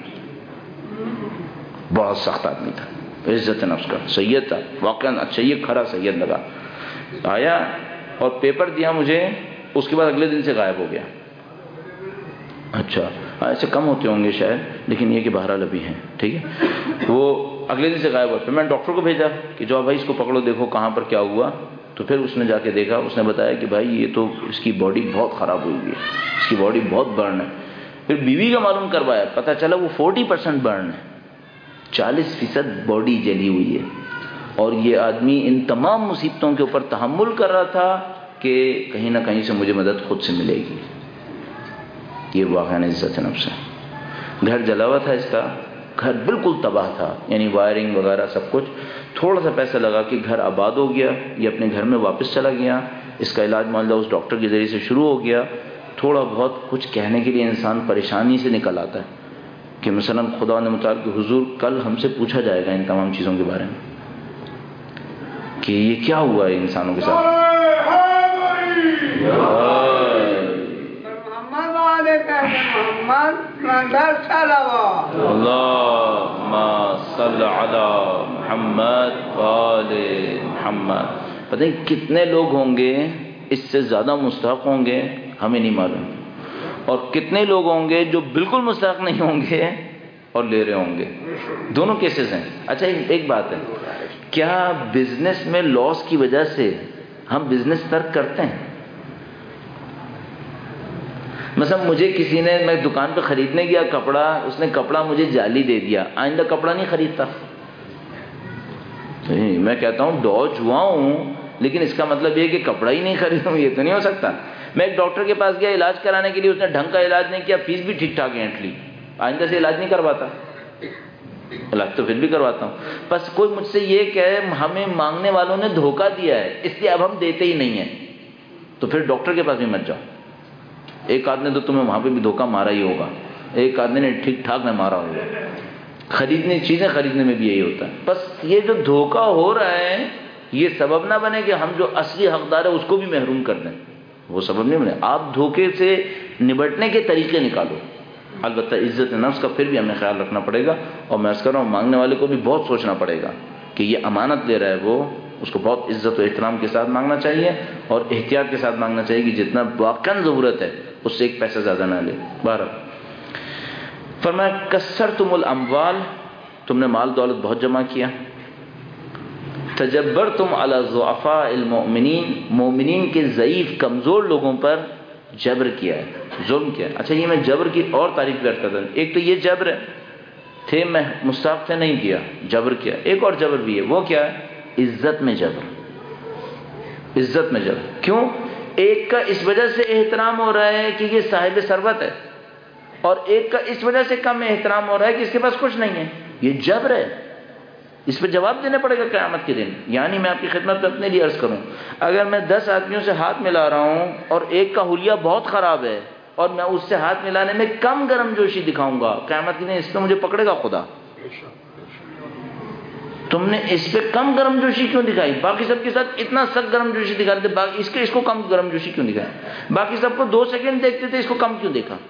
بہت سخت آدمی تھا، عزت نفس کا سید تھا واقعا۔ اچھا یہ کھرا سید لگا، آیا اور پیپر دیا مجھے، اس کے بعد اگلے دن سے غائب ہو گیا۔ اچھا ایسے کم ہوتے ہوں گے شاید، لیکن یہ کہ بہرحال ابھی ہیں، ٹھیک ہے۔ وہ اگلے دن سے غائب ہوا، پھر میں نے ڈاکٹر کو بھیجا کہ جاؤ بھائی اس کو پکڑو، دیکھو کہاں پر کیا ہوا۔ تو پھر اس نے جا کے دیکھا، اس نے بتایا کہ بھائی یہ تو اس کی باڈی بہت خراب ہوئی ہے، اس کی باڈی بہت برن ہے۔ پھر بیوی کا معلوم کروایا، پتہ چلا وہ فورٹی پرسینٹ برن ہے، چالیس فیصد باڈی جلی ہوئی ہے۔ اور یہ آدمی ان تمام مصیبتوں کے اوپر تحمل کر رہا تھا کہ کہیں نہ کہیں سے مجھے مدد خود سے ملے گی۔ یہ واقعہ عزت نفس ہے۔ گھر جلا ہوا تھا اس کا، گھر بالکل تباہ تھا، یعنی وائرنگ وغیرہ سب کچھ۔ تھوڑا سا پیسہ لگا کہ گھر آباد ہو گیا، یہ اپنے گھر میں واپس چلا گیا، اس کا علاج معالجہ اس ڈاکٹر کے ذریعے سے شروع ہو گیا۔ تھوڑا بہت کچھ کہنے کے لیے انسان پریشانی سے نکل آتا ہے کہ مثلا خدا نے متعال کہ حضور کل ہم سے پوچھا جائے گا ان تمام چیزوں کے بارے میں کہ یہ کیا ہوا ہے انسانوں کے ساتھ۔ اللہم صل علی محمد وآل محمد۔ پتہ نہیں کتنے لوگ ہوں گے اس سے زیادہ مستحق ہوں گے، ہمیں نہیں معلوم، اور کتنے لوگ ہوں گے جو بالکل مستحق نہیں ہوں گے اور لے رہے ہوں گے۔ دونوں کیسز ہیں۔ اچھا ایک بات ہے، کیا بزنس میں لاس کی وجہ سے ہم بزنس ترک کرتے ہیں؟ مثلا مجھے کسی نے، میں دکان پہ خریدنے گیا کپڑا، اس نے کپڑا مجھے جعلی دے دیا، آئندہ کپڑا نہیں خریدتا۔ میں کہتا ہوں ڈاج ہوا ہوں، لیکن اس کا مطلب یہ کہ کپڑا ہی نہیں خریدوں، یہ تو نہیں ہو سکتا۔ میں ایک ڈاکٹر کے پاس گیا علاج کرانے کے لیے، اس نے ڈھنگ کا علاج نہیں کیا، فیس بھی ٹھیک ٹھاک اینٹ لی، آئندہ سے علاج نہیں کرواتا۔ علاج تو پھر بھی کرواتا ہوں۔ بس کوئی مجھ سے یہ کہے ہمیں مانگنے والوں نے دھوکہ دیا ہے اس لیے اب ہم دیتے ہی نہیں ہیں، تو پھر ڈاکٹر کے پاس بھی مت جاؤ۔ ایک آدمی تو تمہیں وہاں پہ بھی دھوکہ مارا ہی ہوگا، ایک آدمی نے ٹھیک ٹھاک نہ مارا ہوگا۔ خریدنے چیزیں خریدنے میں بھی یہی ہوتا ہے۔ بس یہ جو دھوکہ ہو رہا ہے یہ سبب نہ بنے کہ ہم جو اصلی حقدار ہے اس کو بھی محروم کر دیں، وہ سبب نہیں بنے۔ آپ دھوکے سے نبٹنے کے طریقے نکالو۔ البتہ عزت نفس کا پھر بھی ہمیں خیال رکھنا پڑے گا، اور میں اس کر رہا ہوں مانگنے والے کو بھی بہت سوچنا پڑے گا کہ یہ امانت لے رہا ہے، وہ اس کو بہت عزت و احترام کے ساتھ مانگنا چاہیے اور احتیاط کے ساتھ مانگنا چاہیے کہ جتنا واقعا ضرورت ہے اس سے ایک پیسہ زیادہ نہ لے۔ بہرحال فرمایا کثرتم الاموال، تم نے مال دولت بہت جمع کیا، تجبرتم علی الضعفاء المؤمنین، مومنین کے ضعیف کمزور لوگوں پر جبر کیا ہے، ظلم کیا ہے۔ اچھا یہ میں جبر کی اور تعریف بیان کرتا ہوں، ایک تو یہ جبر ہے، تھے میں مستحق تھے نہیں کیا، جبر کیا۔ ایک اور جبر بھی ہے، وہ کیا ہے؟ عزت میں جبر، عزت میں جبر۔ کیوں؟ ایک کا اس وجہ سے احترام ہو رہا ہے کہ یہ صاحب ثروت ہے، اور ایک کا اس وجہ سے کم احترام ہو رہا ہے کہ اس کے پاس کچھ نہیں ہے۔ یہ جبر ہے، اس پہ جواب دینا پڑے گا قیامت کے دن. یعنی میں آپ کی خدمت میں اپنے لیے عرض کروں، اگر میں دس آدمیوں سے ہاتھ ملا رہا ہوں اور ایک کا حلیہ بہت خراب ہے اور میں اس سے ہاتھ ملانے میں کم گرم جوشی دکھاؤں گا، قیامت کے دن اس پہ مجھے پکڑے گا خدا. تم نے اس پہ کم گرم جوشی کیوں دکھائی؟ باقی سب کے ساتھ اتنا سخت گرم جوشی دکھا رہے تھے، اس کے اس کو کم گرم جوشی کیوں دکھائی؟ باقی سب کو دو سیکنڈ دیکھتے تھے، اس کو کم کیوں دیکھا؟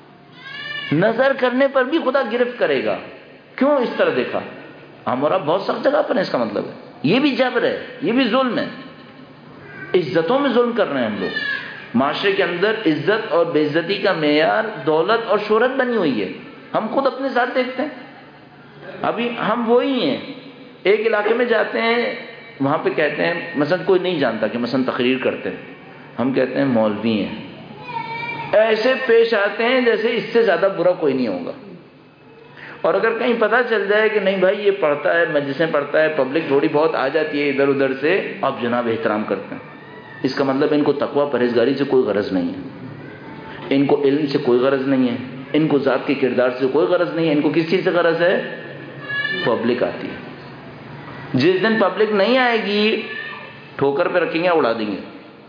نظر کرنے پر بھی خدا گرفت کرے گا، کیوں اس طرح دیکھا؟ ہمارا بہت سخت جگہ پر ہے، اس کا مطلب ہے یہ بھی جبر ہے، یہ بھی ظلم ہے. عزتوں میں ظلم کر رہے ہیں ہم لوگ. معاشرے کے اندر عزت اور بے عزتی کا معیار دولت اور شہرت بنی ہوئی ہے. ہم خود اپنے ساتھ دیکھتے ہیں، ابھی ہم وہی ہیں. ایک علاقے میں جاتے ہیں، وہاں پہ کہتے ہیں مثلا کوئی نہیں جانتا کہ مثلا تقریر کرتے ہیں، ہم کہتے ہیں مولوی ہیں، ایسے پیش آتے ہیں جیسے اس سے زیادہ برا کوئی نہیں ہوگا. اور اگر کہیں پتہ چل جائے کہ نہیں بھائی یہ پڑھتا ہے، مجلسیں پڑھتا ہے، پبلک تھوڑی بہت آ جاتی ہے ادھر ادھر سے، آپ جناب احترام کرتے ہیں. اس کا مطلب ان کو تقویٰ پرہیزگاری سے کوئی غرض نہیں ہے، ان کو علم سے کوئی غرض نہیں ہے، ان کو ذات کے کردار سے کوئی غرض نہیں ہے. ان کو کس چیز سے غرض ہے؟ پبلک آتی ہے. جس دن پبلک نہیں آئے گی ٹھوکر پہ رکھیں گے، اڑا دیں گے.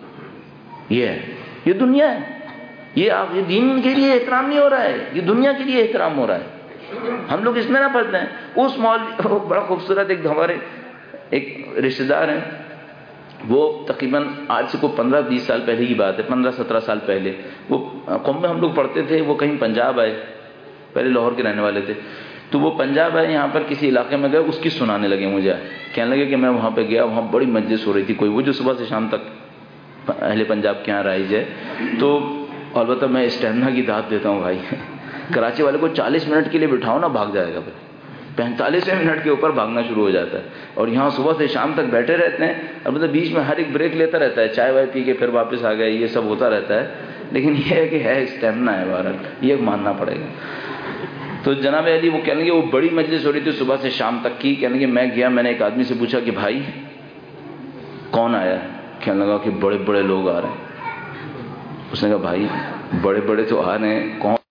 یہ ہے، یہ دنیا ہے. یہ آپ یہ دین کے لیے احترام نہیں ہو رہا ہے، یہ دنیا کے لیے احترام ہو رہا ہے. ہم لوگ اس میں نہ پڑھتے ہیں. اس مولوی بڑا خوبصورت، ایک ہمارے ایک رشتہ دار ہیں، وہ تقریباً آج سے کوئی پندرہ بیس سال پہلے کی بات ہے، پندرہ سترہ سال پہلے وہ قوم میں ہم لوگ پڑھتے تھے. وہ کہیں پنجاب آئے، پہلے لاہور کے رہنے والے تھے، تو وہ پنجاب آئے، یہاں پر کسی علاقے میں گئے، اس کی سنانے لگے مجھے. کہنے لگے کہ میں وہاں پہ گیا، وہاں بڑی مجلس ہو رہی تھی، کوئی وہ جو صبح سے شام تک اہل پنجاب کے یہاں رائج ہے. تو البتہ میں اسٹیمنا کی داد دیتا ہوں بھائی، کراچی والے کو چالیس منٹ کے لیے بٹھاؤ نا بھاگ جائے گا، پھر پینتالیس منٹ کے اوپر بھاگنا شروع ہو جاتا ہے. اور یہاں صبح سے شام تک بیٹھے رہتے ہیں، البتہ بیچ میں ہر ایک بریک لیتا رہتا ہے، چائے وائے پی کے پھر واپس آ گئے، یہ سب ہوتا رہتا ہے. لیکن یہ ہے کہ ہے اسٹیمنا ہے، بہرحال یہ ماننا پڑے گا. تو جناب علی وہ کہنے لگے وہ بڑی مجلس ہو رہی تھی صبح سے شام تک کی. کہنے لگے میں گیا، میں نے ایک آدمی سے پوچھا کہ بھائی کون آیا؟ کہنے لگا کہ بڑے بڑے لوگ آ رہے ہیں. اس نے کہا بھائی بڑے بڑے تو آ رہے ہیں، کون